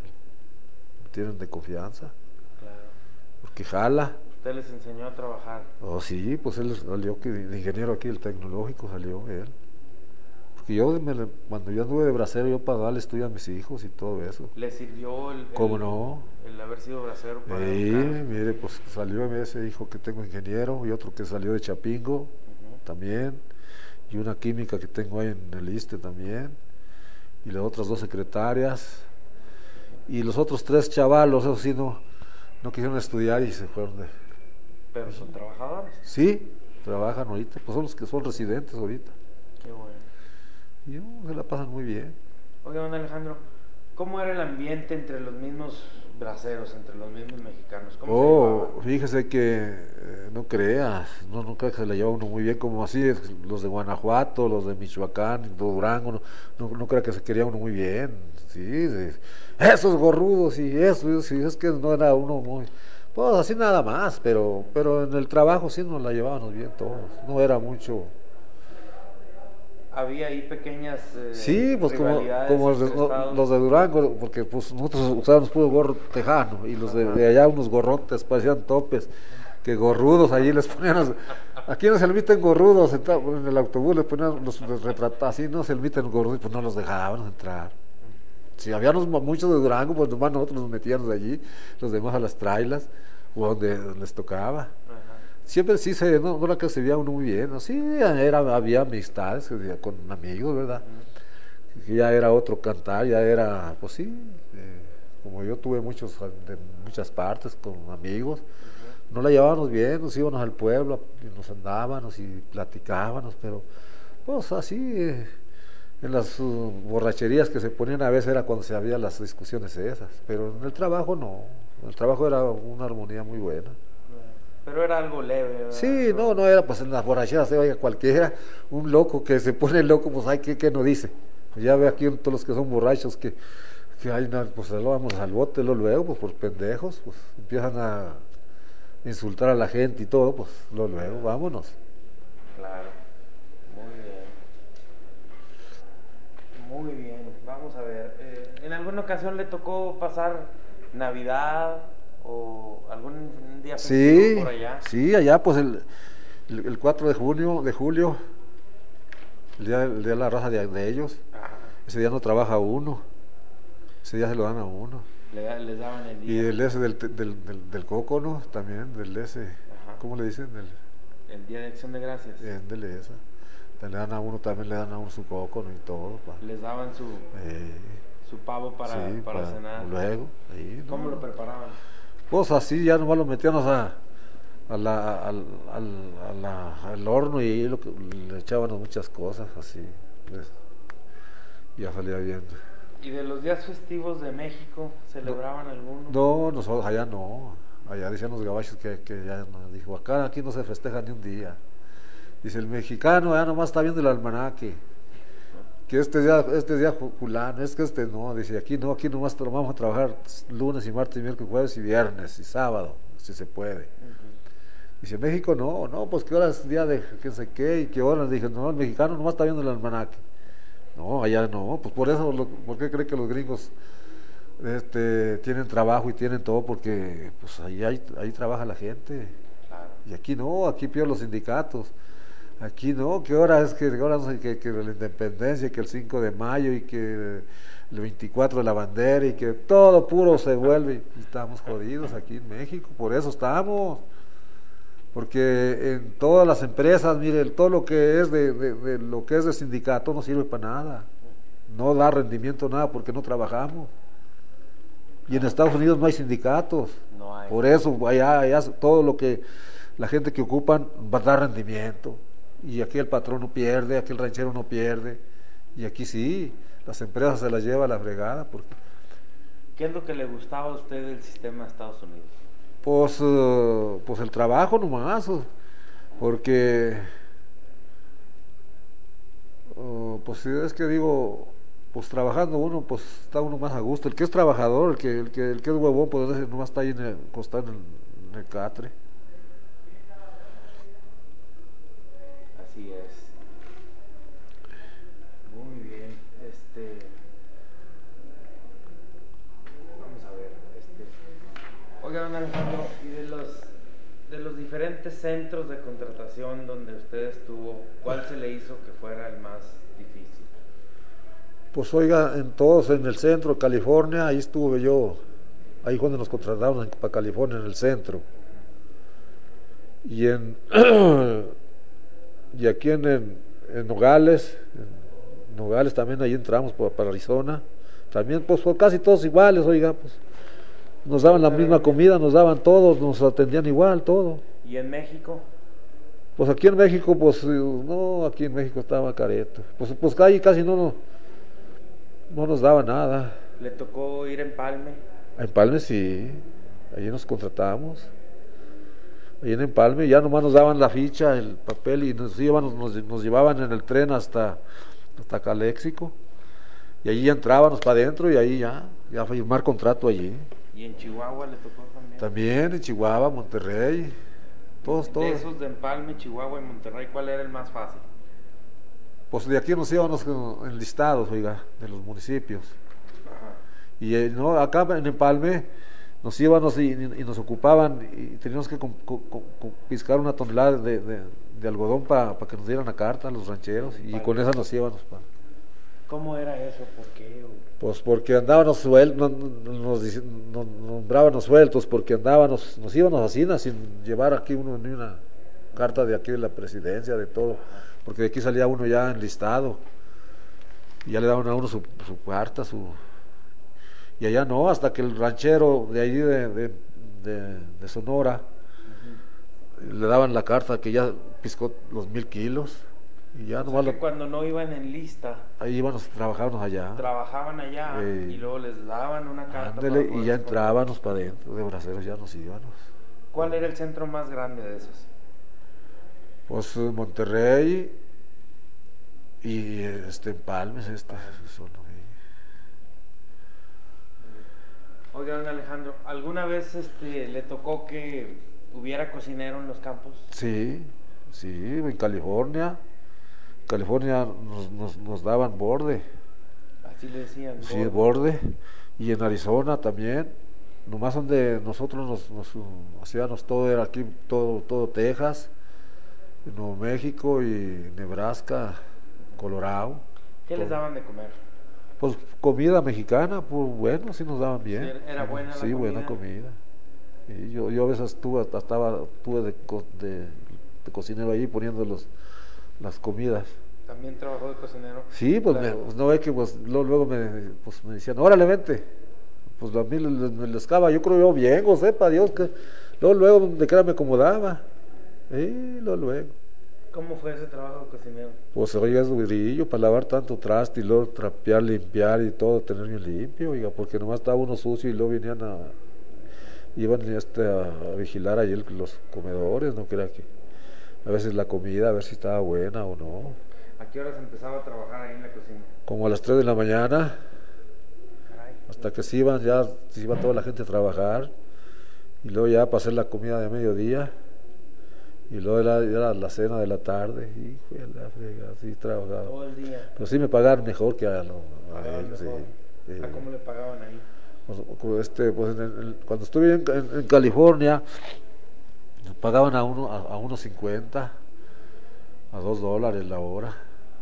Tienen de confianza. Claro. Porque jala. ¿Usted les enseñó a trabajar? Oh, sí, pues él salió de ingeniero aquí del tecnológico, salió él. Porque yo, me, cuando yo anduve de bracero, yo pagaba el estudio a mis hijos y todo eso. ¿Le sirvió el, ¿Cómo el, no? el haber sido bracero para Sí, educar? mire, pues salió ese hijo que tengo ingeniero y otro que salió de Chapingo, uh-huh, también, y una química que tengo ahí en el ISSSTE también, y las otras dos secretarias, y los otros tres chavalos, esos sí no, no quisieron estudiar y se fueron de... ¿Pero son trabajadores? Sí, trabajan ahorita, pues son los que son residentes ahorita. Qué bueno. Y oh, se la pasan muy bien. Oiga, don Alejandro, ¿cómo era el ambiente entre los mismos braceros, entre los mismos mexicanos? ¿Cómo oh, se llevaba? Fíjese que eh, no creas, no, nunca se la lleva uno muy bien, como así, los de Guanajuato, los de Michoacán, de Durango, no, no, no crea que se quería uno muy bien, sí, de, esos gorrudos y eso, sí, es que no era uno muy... Pues así nada más, pero pero en el trabajo sí nos la llevábamos bien todos, no era mucho. Había ahí pequeñas eh, sí, pues como, como los, de, los de Durango, porque pues nosotros usábamos puro gorro tejano y los de, de allá unos gorrotes, parecían topes, que gorrudos allí les ponían, aquí no se admiten gorrudos, en el autobús les ponían los, los retratados, así no se admiten gorrudos, pues no los dejaban entrar. Si había muchos de Durango, pues nomás nosotros nos metíamos de allí, los demás a las trailas, o donde les tocaba. Ajá. Siempre sí se, no, no la que se veía uno muy bien, ¿no? Sí, era, había amistades con amigos, ¿verdad? Uh-huh. Ya era otro cantar, ya era, pues sí, eh, como yo tuve muchos, de muchas partes con amigos, uh-huh, no la llevábamos bien, nos íbamos al pueblo, y nos andábamos y platicábamos, pero pues así... Eh, en las uh, borracherías que se ponían a veces era cuando se había las discusiones esas, pero en el trabajo no, en el trabajo era una armonía muy buena. Pero era algo leve, ¿verdad? Sí, no, no era, pues en las borracheras se vaya cualquiera, un loco que se pone loco, pues ay, ¿qué, qué no dice? Pues ya ve aquí todos los que son borrachos que, que hay una, pues lo vamos al bote, lo luego, pues por pendejos, pues empiezan a insultar a la gente y todo, pues lo luego, vámonos. Claro. Muy bien, vamos a ver. Eh, ¿En alguna ocasión le tocó pasar Navidad o algún día festivo sí, por allá? Sí, allá pues el, el, el cuatro de junio, de julio, el día, el día de la raza de, de ellos. Ajá. Ese día no trabaja uno, ese día se lo dan a uno. Le, les daban el día. Y el ese del, del, del, del coco, ¿no? También, del ese, ajá, ¿cómo le dicen? El, el día de Acción de Gracias. Éndele esa. Le dan a uno, también le dan a uno su coco, ¿no? Y todo. Pa. Les daban su, eh, su pavo para, sí, para, para cenar. Luego. Ahí, ¿Cómo no, lo preparaban? Pues así, ya nomás lo metíamos a, a la, al, al, a la- al horno y lo que- le echábamos muchas cosas así, pues, ya salía bien. ¿Y de los días festivos de México, celebraban alguno? No, nosotros allá no, allá decían los gabachos que, que ya no, dijo, acá aquí no se festeja ni un día. Dice, el mexicano ya nomás está viendo el almanaque, que este día, este día ju- fulano, es que este no, dice, aquí no, aquí nomás tra- vamos a trabajar lunes y martes y miércoles, jueves y viernes y sábado, si se puede. Dice, México no, no, pues que ahora es día de quién sé qué y qué hora. Dije, no, el mexicano nomás está viendo el almanaque. No, allá no, pues por eso, lo- ¿por qué cree que los gringos este, tienen trabajo y tienen todo? Porque pues ahí, ahí, ahí trabaja la gente. Claro. Y aquí no, aquí peor los sindicatos. Aquí no, que ahora es que ahora no sé, que, que la independencia, que el cinco de mayo y que el veinticuatro de la bandera y que todo puro se vuelve. Y estamos jodidos aquí en México, por eso estamos. Porque en todas las empresas, mire, todo lo que es de, de, de lo que es de sindicato no sirve para nada. No da rendimiento nada porque no trabajamos. Y en Estados Unidos no hay sindicatos. No hay. Por eso allá, allá todo lo que la gente que ocupan va a dar rendimiento. Y aquí el patrón no pierde, aquí el ranchero no pierde. Y aquí sí, las empresas se las lleva a la fregada. Porque, ¿Qué es lo que le gustaba a usted del sistema de Estados Unidos? pues, eh, pues el trabajo nomás. eh, Porque, oh, pues sí, es que digo, pues trabajando uno, pues está uno más a gusto. El que es trabajador, el que, el que, el que es huevón, pues ese nomás está ahí en el, acostado en el, en el catre. Así es. Muy bien. Este. Vamos a ver. Este. Oiga, don Alejandro, y de los de los diferentes centros de contratación donde usted estuvo, ¿cuál se le hizo que fuera el más difícil? Pues oiga, en todos, en el centro, California, ahí estuve yo, ahí cuando nos contrataron para California, en el centro. Y en y aquí en, en, en Nogales, en Nogales también ahí entramos para, para Arizona. También pues, pues casi todos iguales, oiga, pues nos daban la misma comida, nos daban todos, nos atendían igual, todo. ¿Y en México? Pues aquí en México, pues no, aquí en México estaba careto. Pues, pues ahí casi no, no, no nos daba nada. ¿Le tocó ir a Empalme? A Empalme sí, allí nos contratamos. Allí en Empalme ya nomás nos daban la ficha, el papel y nos, iban, nos, nos llevaban en el tren hasta, hasta Caléxico. Y allí ya entrábamos para adentro y ahí ya, ya firmar contrato allí. ¿Y en Chihuahua le tocó también? También en Chihuahua, Monterrey, todos, todos. De esos de Empalme, Chihuahua y Monterrey, ¿cuál era el más fácil? Pues de aquí nos íbamos enlistados, oiga, de los municipios. Ajá. Y eh, no, acá en Empalme nos íbamos y, y nos ocupaban y teníamos que com, com, com, piscar una tonelada de, de, de algodón para pa que nos dieran la carta a los rancheros y con esa nos íbamos. Pa. ¿Cómo era eso? ¿Por qué? Pues porque andábamos sueltos, nos, nos, nos nombrábamos sueltos, porque andábamos, nos íbamos así, sin llevar aquí uno ni una carta de aquí de la presidencia, de todo, porque de aquí salía uno ya enlistado, y ya le daban a uno su, su carta, su... y allá no, hasta que el ranchero de allí de, de, de, de Sonora, uh-huh, le daban la carta que ya piscó los mil kilos. Y ya o nomás sea que lo, cuando no iban en lista, ahí íbamos, trabajábamos allá. Trabajaban allá eh, y luego les daban una carta. Ándele, y ya entrábamos para adentro, de braceros ya nos íbamos. ¿Cuál era el centro más grande de esos? Pues Monterrey y este Empalme, este. Son, Oiga, don Alejandro, ¿alguna vez este, le tocó que hubiera cocinero en los campos? Sí, sí, en California. California nos, nos, nos daban borde. Así le decían. Borde. Sí, borde. Y en Arizona también. Nomás donde nosotros nos, nos hacíamos todo, era aquí todo, todo Texas, Nuevo México y Nebraska, Colorado. ¿Qué todo. Les daban de comer? Pues comida mexicana, pues bueno, sí nos daban bien. ¿Era, era buena sí, la comida? buena comida. Y yo, yo a veces estuve, estaba, estuve de, de, de cocinero ahí poniendo los, las comidas. ¿También trabajó de cocinero? Sí, pues, me, pues no ve que pues, luego, luego me, pues, me decían, órale, vente, pues a mí me lescaba, yo creo yo bien, o sepa Dios que luego, luego donde quiera me acomodaba, y luego, luego. ¿Cómo fue ese trabajo de cocinero? Pues oiga, es durillo para lavar tanto traste y luego trapear, limpiar y todo, tener bien limpio, oiga, porque nomás estaba uno sucio y luego venían a, iban este, a, a vigilar ahí el, los comedores, no crea que a veces la comida, a ver si estaba buena o no. ¿A qué horas empezaba a trabajar ahí en la cocina? Como a las tres de la mañana, Caray. hasta que se iban, ya se iba toda la gente a trabajar, y luego ya para hacer la comida de mediodía, y luego era, era la cena de la tarde, hijo de la frega, así trabajaba. Todo el día. Pero sí me pagaron mejor que a, lo, a Pagaban ellos, sí. mejor. Sí. ¿A cómo le pagaban ahí? Pues, Este, pues en el- cuando estuve en, en- en California, nos pagaban a uno a, a uno cincuenta, a dos dólares la hora.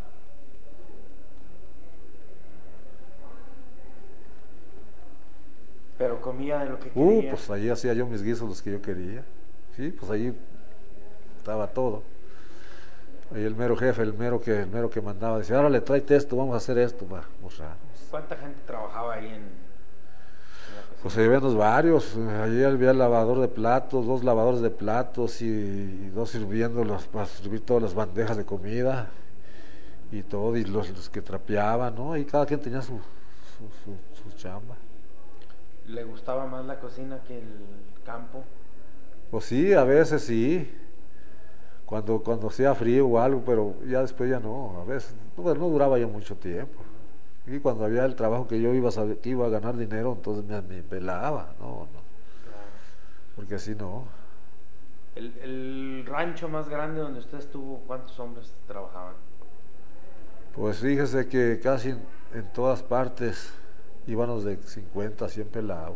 Pero comía de lo que Uh, quería. pues allí hacía yo mis guisos los que yo quería. Sí, pues allí estaba todo. Ahí el mero jefe, el mero que, el mero que mandaba, decía, ahora le tráete esto, vamos a hacer esto, va, mostramos. ¿Cuánta gente trabajaba ahí en, en la cocina? Pues ahí habíamos varios, allí había el lavador de platos, dos lavadores de platos y, y dos sirviendo las, para servir todas las bandejas de comida y todo, y los, los que trapeaban, ¿no? Y cada quien tenía su, su, su, su chamba. ¿Le gustaba más la cocina que el campo? Pues sí, a veces sí, cuando, cuando hacía frío o algo, pero ya después ya no, a veces, no, no duraba ya mucho tiempo. Y cuando había el trabajo que yo iba a, saber, que iba a ganar dinero, entonces me, me pelaba, no, no, Claro. porque así no. El, el rancho más grande donde usted estuvo, ¿cuántos hombres trabajaban? Pues fíjese que casi en, en todas partes íbamos de cincuenta a cien pelados.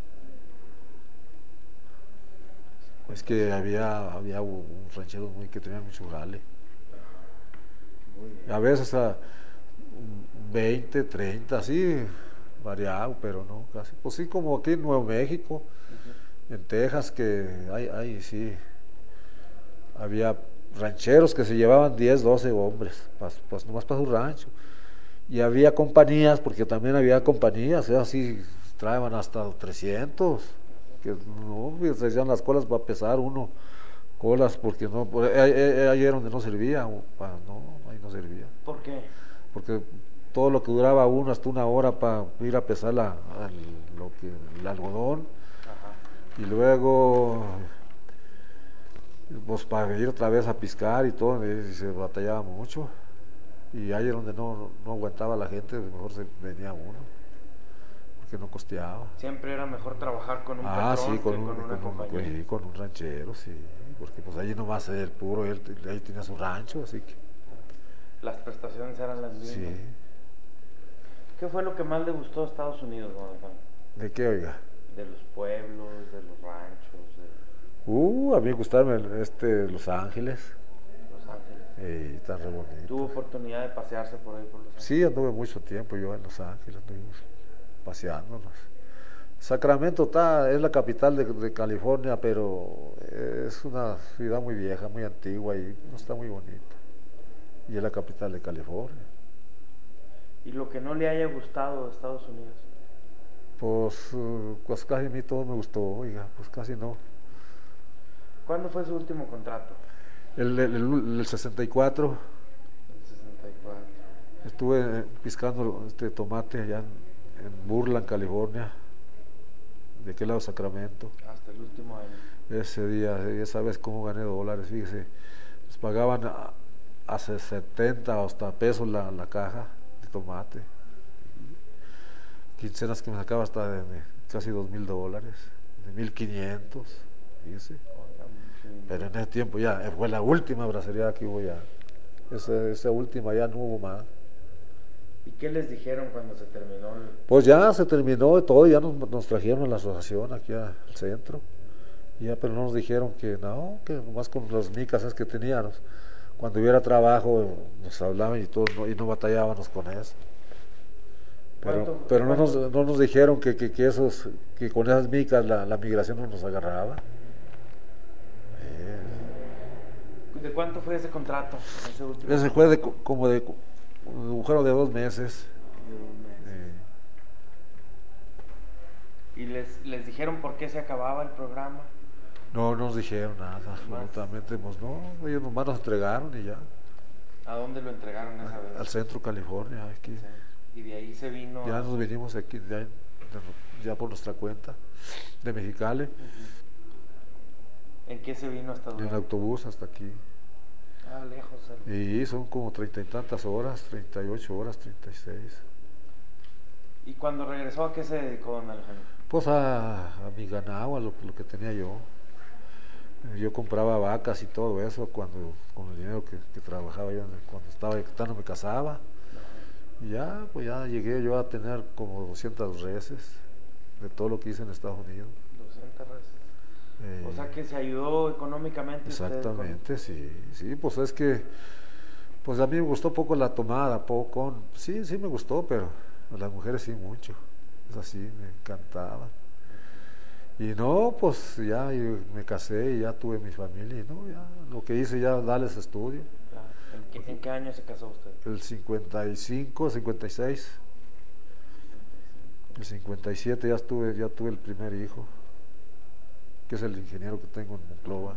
Es que había, había un rancheros muy que tenían mucho jale. Muy bien. A veces a veinte, treinta, así, variado, pero no casi. Pues sí, como aquí en Nuevo México, Uh-huh. en Texas, que hay, hay sí, había rancheros que se llevaban diez, doce hombres, pues, pues nomás para su rancho. Y había compañías, porque también había compañías, ¿eh? Así traían hasta trescientos, que no, se hacían las colas para pesar uno, colas, porque no, por- ahí, ahí- ahí era donde no servía, o pa- no, ahí no servía, ¿Por qué? porque todo lo que duraba uno hasta una hora para ir a pesar la, al- lo que, el algodón, Ajá. y luego pues para ir otra vez a piscar y todo, y se batallaba mucho, y ahí era donde no, no aguantaba la gente, mejor se venía uno, porque no costeaba. Siempre era mejor trabajar con un Ah, patrón sí, con que un, con una con un- compañía. pues, sí, con un ranchero, sí, porque pues allí nomás el puro, él, él tenía su rancho, así que Las prestaciones eran las mismas. sí. ¿Qué fue lo que más le gustó a Estados Unidos, don Alejandro? ¿De qué, oiga? De los pueblos, de los ranchos, de Uh, a mí me gustaba este, Los Ángeles, Los Ángeles. eh, tan re bonito. ¿Tuvo oportunidad de pasearse por ahí por Los Ángeles? Sí, anduve mucho tiempo yo en Los Ángeles, anduvimos paseándonos. Sacramento está, es la capital de, de California, pero es una ciudad muy vieja, muy antigua y no está muy bonita. Y es la capital de California. ¿Y lo que no le haya gustado de Estados Unidos? Pues, uh, pues casi a mí todo me gustó, oiga, pues casi no. ¿Cuándo fue su último contrato? El, el, el, el sesenta y cuatro El sesenta y cuatro. estuve eh, piscando este tomate allá en, en Burland, California, de aquel lado de Sacramento. Hasta el último año. Ese día, ya sabes cómo gané dólares, fíjese, nos pagaban a, a setenta o hasta pesos la, la caja de tomate. Quincenas que me sacaba hasta de, de casi dos mil dólares, de mil quinientos, fíjese. Oiga, mucho Pero dinero. en ese tiempo ya, fue la última bracería que hubo ya. Esa, esa última ya no hubo más. ¿Y qué les dijeron cuando se terminó el... Pues ya se terminó todo, ya nos, nos trajeron a la asociación aquí al centro. Ya, pero no nos dijeron que no, que nomás con las micas que teníamos. Cuando hubiera trabajo nos hablaban y todos no, y no batallábamos con eso. Pero, ¿Cuánto- pero no, nos, cuánto? no nos dijeron que, que, que, esos, que con esas micas la, la migración no nos agarraba. Eh, ¿De cuánto fue ese contrato? Ese último. ese fue de, co- como de co- un agujero de dos meses. De dos meses. Eh, ¿Y les, les dijeron por qué se acababa el programa? No, no nos dijeron nada, absolutamente, pues no, ellos nomás nos entregaron y ya. ¿A dónde lo entregaron esa vez? Al centro California, aquí. Sí. Y de ahí se vino... Ya a... nos vinimos aquí, ya, ya por nuestra cuenta, de Mexicali. Uh-huh. ¿En qué se vino hasta dónde? En autobús hasta aquí. Ah, lejos. El... Y son como treinta y tantas horas, treinta y ocho horas, treinta y seis. ¿Y cuando regresó a qué se dedicó, don Alejandro? Pues a, a mi ganado, a lo, lo que tenía yo. Yo compraba vacas y todo eso cuando con el dinero que, que trabajaba yo cuando estaba no me casaba. Uh-huh. Y ya, pues ya llegué yo a tener como doscientas reses de todo lo que hice en Estados Unidos. doscientas reses. Eh, o sea que se ayudó económicamente. Exactamente, usted con... sí, sí, pues es que pues a mí me gustó poco la tomada, poco, sí, sí me gustó, pero a las mujeres sí mucho. Es así, me encantaba. Y no, pues ya me casé y ya tuve mi familia y no, ya lo que hice ya darles estudio. ¿En qué, ¿En qué año se casó usted? El cincuenta y cinco, cincuenta y seis. El cincuenta y siete ya tuve, ya tuve el primer hijo, que es el ingeniero que tengo en Monclova.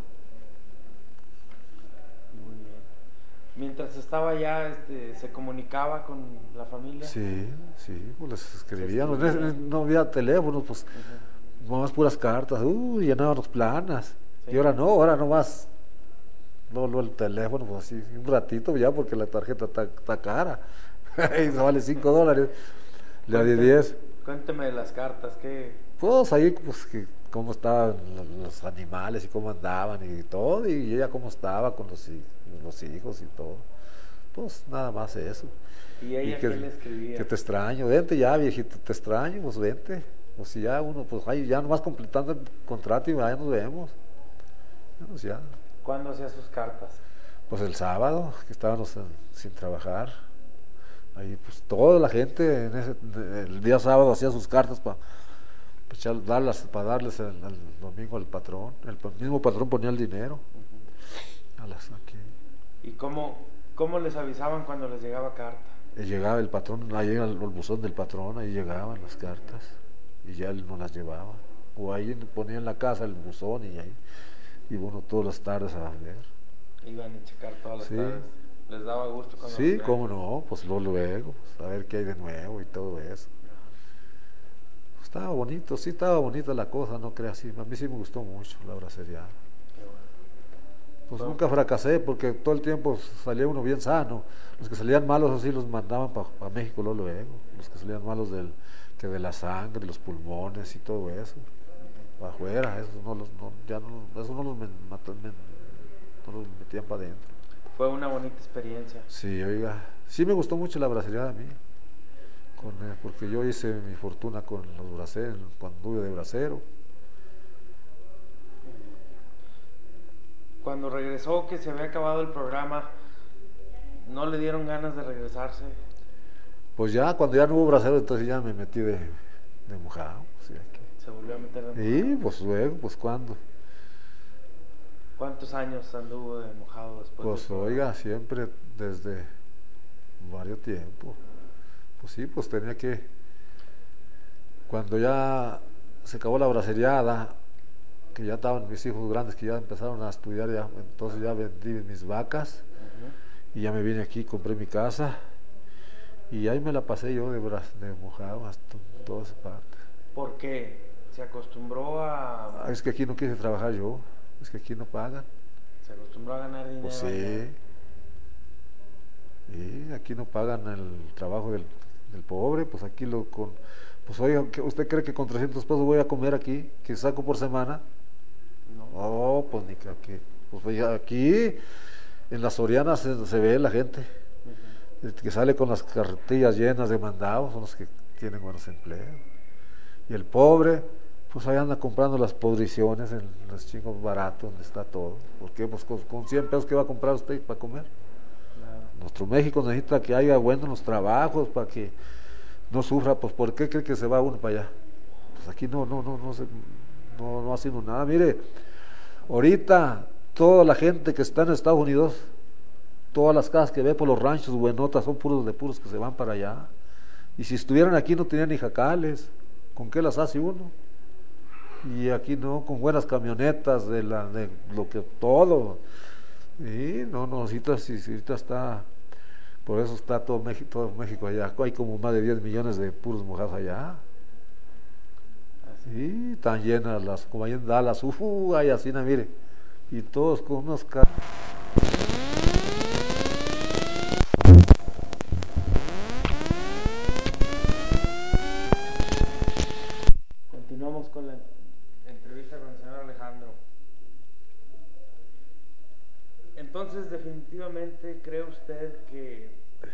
Muy bien. Mientras estaba allá, este, ¿se comunicaba con la familia? Sí, sí, pues les escribía. No, no había teléfono, pues... Uh-huh. Más puras cartas, uh, llenábamos planas. Sí. Y ahora no, ahora nomás, no, no el teléfono, pues así, un ratito ya, porque la tarjeta está cara. Y se vale cinco dólares. Le di diez. Cuénteme de las cartas, ¿qué? Pues ahí, pues, que cómo estaban los animales y cómo andaban y todo, y ella cómo estaba con los, los hijos y todo. Pues nada más eso. ¿Y ella y que, qué le escribía? Que te extraño, vente ya, viejito, te extraño, pues vente. Pues si ya uno, pues ahí ya nomás completando el contrato y ya nos vemos. Pues ya. ¿Cuándo hacía sus cartas? Pues el sábado, que estábamos en, sin trabajar. Ahí pues toda la gente en ese, el día sábado hacía sus cartas para pa darlas, para darles el, el domingo al patrón. El mismo patrón ponía el dinero. Uh-huh. A las, aquí. ¿Y cómo, cómo les avisaban cuando les llegaba carta? Y llegaba el patrón, ahí en el, el buzón del patrón, ahí llegaban las cartas. Y ya él no las llevaba, o ahí ponía en la casa el buzón y ahí iba uno todas las tardes a ver. Iban a checar todas las sí. tardes, les daba gusto cuando sí, cómo no, pues luego, luego pues, a ver qué hay de nuevo y todo eso. Pues, estaba bonito, sí estaba bonita la cosa, no creas, sí, a mí sí me gustó mucho la bracería. Pues bueno. Nunca fracasé porque todo el tiempo salía uno bien sano. Los que salían malos así los mandaban para pa México luego, luego, los que salían malos del que de la sangre, los pulmones y todo eso, para afuera, eso no los, no, ya no, eso no los, me, me, no los metían para adentro. Fue una bonita experiencia. Sí, oiga, sí me gustó mucho la bracería a mí, con, eh, porque yo hice mi fortuna con los braceros, cuando anduve de bracero. Cuando regresó, que se había acabado el programa, ¿no le dieron ganas de regresarse? Pues ya, cuando ya no hubo bracero, entonces ya me metí de, de mojado. Sí, aquí. ¿Se volvió a meter de mojado? Y pues luego, pues ¿cuándo? ¿Cuántos años anduvo de mojado después? Pues oiga, siempre desde varios tiempos. Pues sí, pues tenía que, cuando ya se acabó la braceriada, que ya estaban mis hijos grandes, que ya empezaron a estudiar, ya, entonces ya vendí mis vacas, uh-huh. Y ya me vine aquí, compré mi casa. Y ahí me la pasé yo de, de mojado hasta toda esa parte. ¿Por qué? ¿Se acostumbró a...? Ah, es que aquí no quise trabajar yo, es que aquí no pagan. ¿Se acostumbró a ganar dinero? Pues sí. Y aquí no pagan el trabajo del, del pobre, pues aquí lo con... Pues oiga, ¿usted cree que con trescientos pesos voy a comer aquí, que saco por semana? No. Oh, pues ni que aquí. Pues oiga, aquí en las Sorianas se, se ve la gente. El que sale con las carretillas llenas de mandados son los que tienen buenos empleos. Y el pobre, pues ahí anda comprando las podriciones en los chingos baratos donde está todo. ¿Por qué? Pues con, con cien pesos, ¿qué va a comprar usted para comer? Claro. Nuestro México necesita que haya buenos trabajos para que no sufra. Pues ¿por qué cree que se va uno para allá? Pues aquí no, no, no, no, se, no, no haciendo nada. Mire, ahorita toda la gente que está en Estados Unidos, todas las casas que ve por los ranchos buenotas son puros de puros que se van para allá. Y si estuvieran aquí no tenían ni jacales. ¿Con qué las hace uno? Y aquí no, con buenas camionetas, de, la, de lo que todo. Y no, no, ahorita, sí, sí, ahorita está, por eso está todo México, todo México allá. Hay como más de diez millones de puros mojados allá. Sí, están llenas las, como ahí en Dallas, uff, hay así, na, mire. Y todos con unos carros. Continuamos con la entrevista con el señor Alejandro. Entonces, definitivamente, ¿cree usted que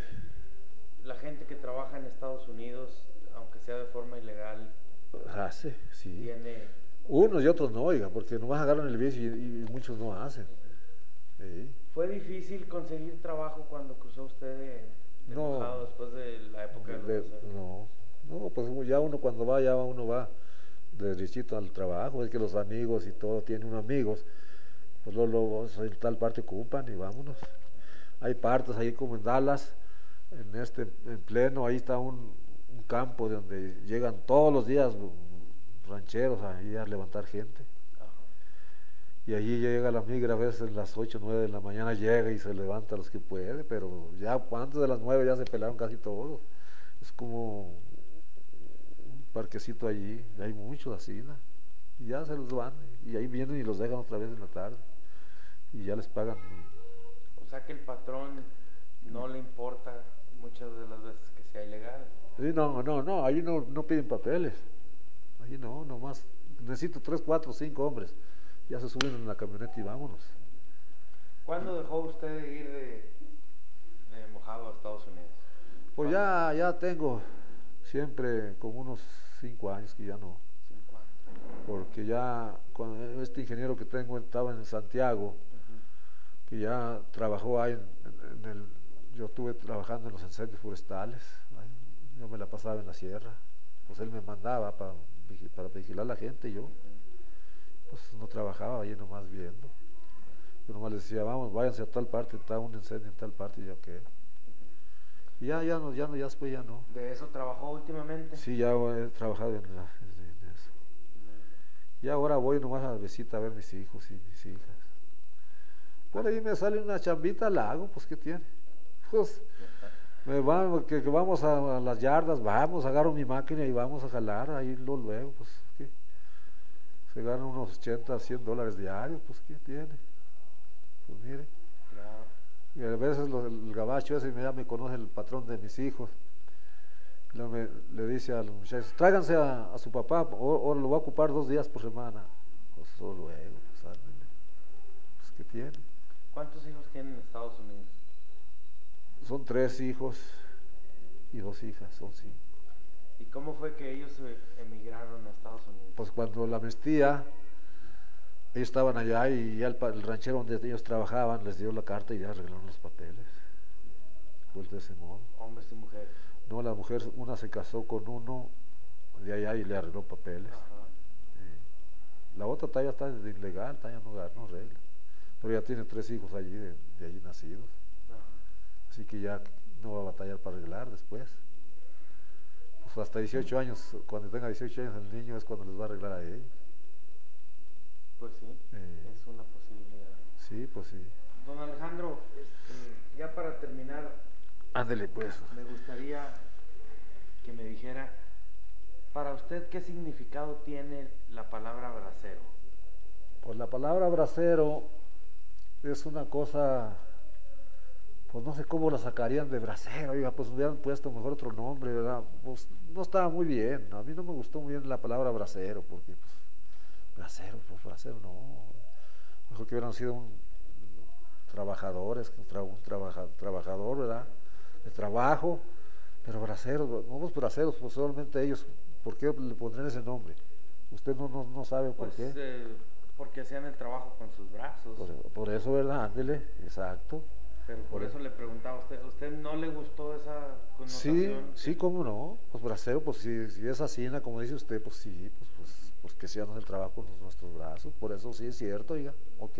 la gente que trabaja en Estados Unidos, aunque sea de forma ilegal, Hace, sí. tiene... Unos y otros no, oiga, porque nomás agarran el vicio y, y muchos no hacen. Sí. ¿Fue difícil conseguir trabajo cuando cruzó usted de, de No. mojado después de la época del De- crucero? no, no, pues ya uno cuando va, ya uno va derechito al trabajo, es que los amigos y todo, tienen unos amigos, pues luego, luego en tal parte ocupan y vámonos. Hay partes ahí como en Dallas, en este, en pleno, ahí está un, un campo de donde llegan todos los días rancheros ahí a levantar gente. Ajá. Y allí llega la migra a veces a las ocho, nueve de la mañana, llega y se levanta los que puede, pero ya antes de las nueve ya se pelaron casi todos. Es como un parquecito allí, y hay muchos así, ¿no? Y ya se los van, y ahí vienen y los dejan otra vez en la tarde, y ya les pagan. O sea que el patrón no le importa muchas de las veces que sea ilegal. Sí, no, no, no, ahí no, no piden papeles, ahí no, nomás, necesito tres, cuatro, cinco hombres, ya se suben en la camioneta y vámonos. ¿Cuándo dejó usted de ir de, de mojado a Estados Unidos? Pues ya, ya tengo siempre como unos cinco años que ya no, Cinco años. porque ya cuando este ingeniero que tengo estaba en Santiago, Ujú. que ya trabajó ahí, en, en el, yo estuve trabajando en los incendios forestales, ahí, yo me la pasaba en la sierra, pues él me mandaba para, para vigilar a la gente y yo, pues no trabajaba ahí nomás viendo, yo nomás les decía, vamos, váyanse a tal parte, está un incendio en tal parte, y yo qué. Y ya, ya no, ya no, ya después ya no. ¿De eso trabajó últimamente? Sí, ya he trabajado en, la, en eso. Y ahora voy nomás a la visita a ver mis hijos y mis hijas. Por ahí me sale una chambita, la hago, pues ¿qué tiene? Pues me va, que, que vamos a, a las yardas, vamos, agarro mi máquina y vamos a jalar, ahí lo luego, pues ¿qué? Se ganan unos ochenta, cien dólares diarios, pues ¿qué tiene? Pues mire. Claro. Y a veces lo, el gabacho ese ya me conoce el patrón de mis hijos. Le, me, le dice a los muchachos, tráiganse a, a su papá, o, o lo va a ocupar dos días por semana. Pues solo luego, pues ándale. Pues ¿qué tiene? ¿Cuántos hijos tienen en Estados Unidos? Son tres hijos y dos hijas, son cinco. ¿Y cómo fue que ellos emigraron a Estados Unidos? Pues cuando la amnistía, ellos estaban allá y ya el, el ranchero donde ellos trabajaban les dio la carta y ya arreglaron los papeles. Fue de ese modo. Hombres y mujeres. No, la mujer, una se casó con uno de allá y le arregló papeles. Ajá. Eh, la otra todavía está ilegal, todavía no, no arregla. Pero ya tiene tres hijos allí, de, de allí nacidos. Ajá. Así que ya no va a batallar para arreglar después. Pues hasta dieciocho años, cuando tenga dieciocho años el niño es cuando les va a arreglar a ellos. Pues sí, Eh, es una posibilidad. sí, pues sí. Don Alejandro, este, ya para terminar, Ándele pues. me gustaría que me dijera, para usted, ¿qué significado tiene la palabra bracero? Pues la palabra bracero es una cosa, pues no sé cómo la sacarían de bracero, oiga, pues hubieran puesto mejor otro nombre, ¿verdad? Pues no estaba muy bien, a mí no me gustó muy bien la palabra bracero, porque pues, bracero, pues bracero no, mejor que hubieran sido un trabajadores, un, tra, un trabaja, trabajador, ¿verdad? De trabajo, pero braceros, no los braceros, pues solamente ellos, ¿por qué le pondrían ese nombre? Usted no, no, no sabe por Pues, qué. Eh, porque hacían el trabajo con sus brazos. Por, por eso, ¿verdad? Ándele, exacto. Pero por, por eso le preguntaba a usted, ¿a usted no le gustó esa connotación? Sí, sí, cómo no, pues bracero, pues si, si es así, como dice usted, pues sí, pues, pues, pues que hacíamos el trabajo con nuestros brazos, por eso sí es cierto, oiga, ok.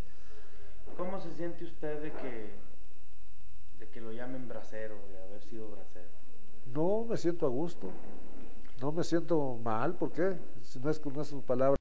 ¿Cómo se siente usted de que, de que lo llamen bracero, de haber sido bracero? No me siento a gusto, no me siento mal, ¿por qué? Si no es, no es su palabra.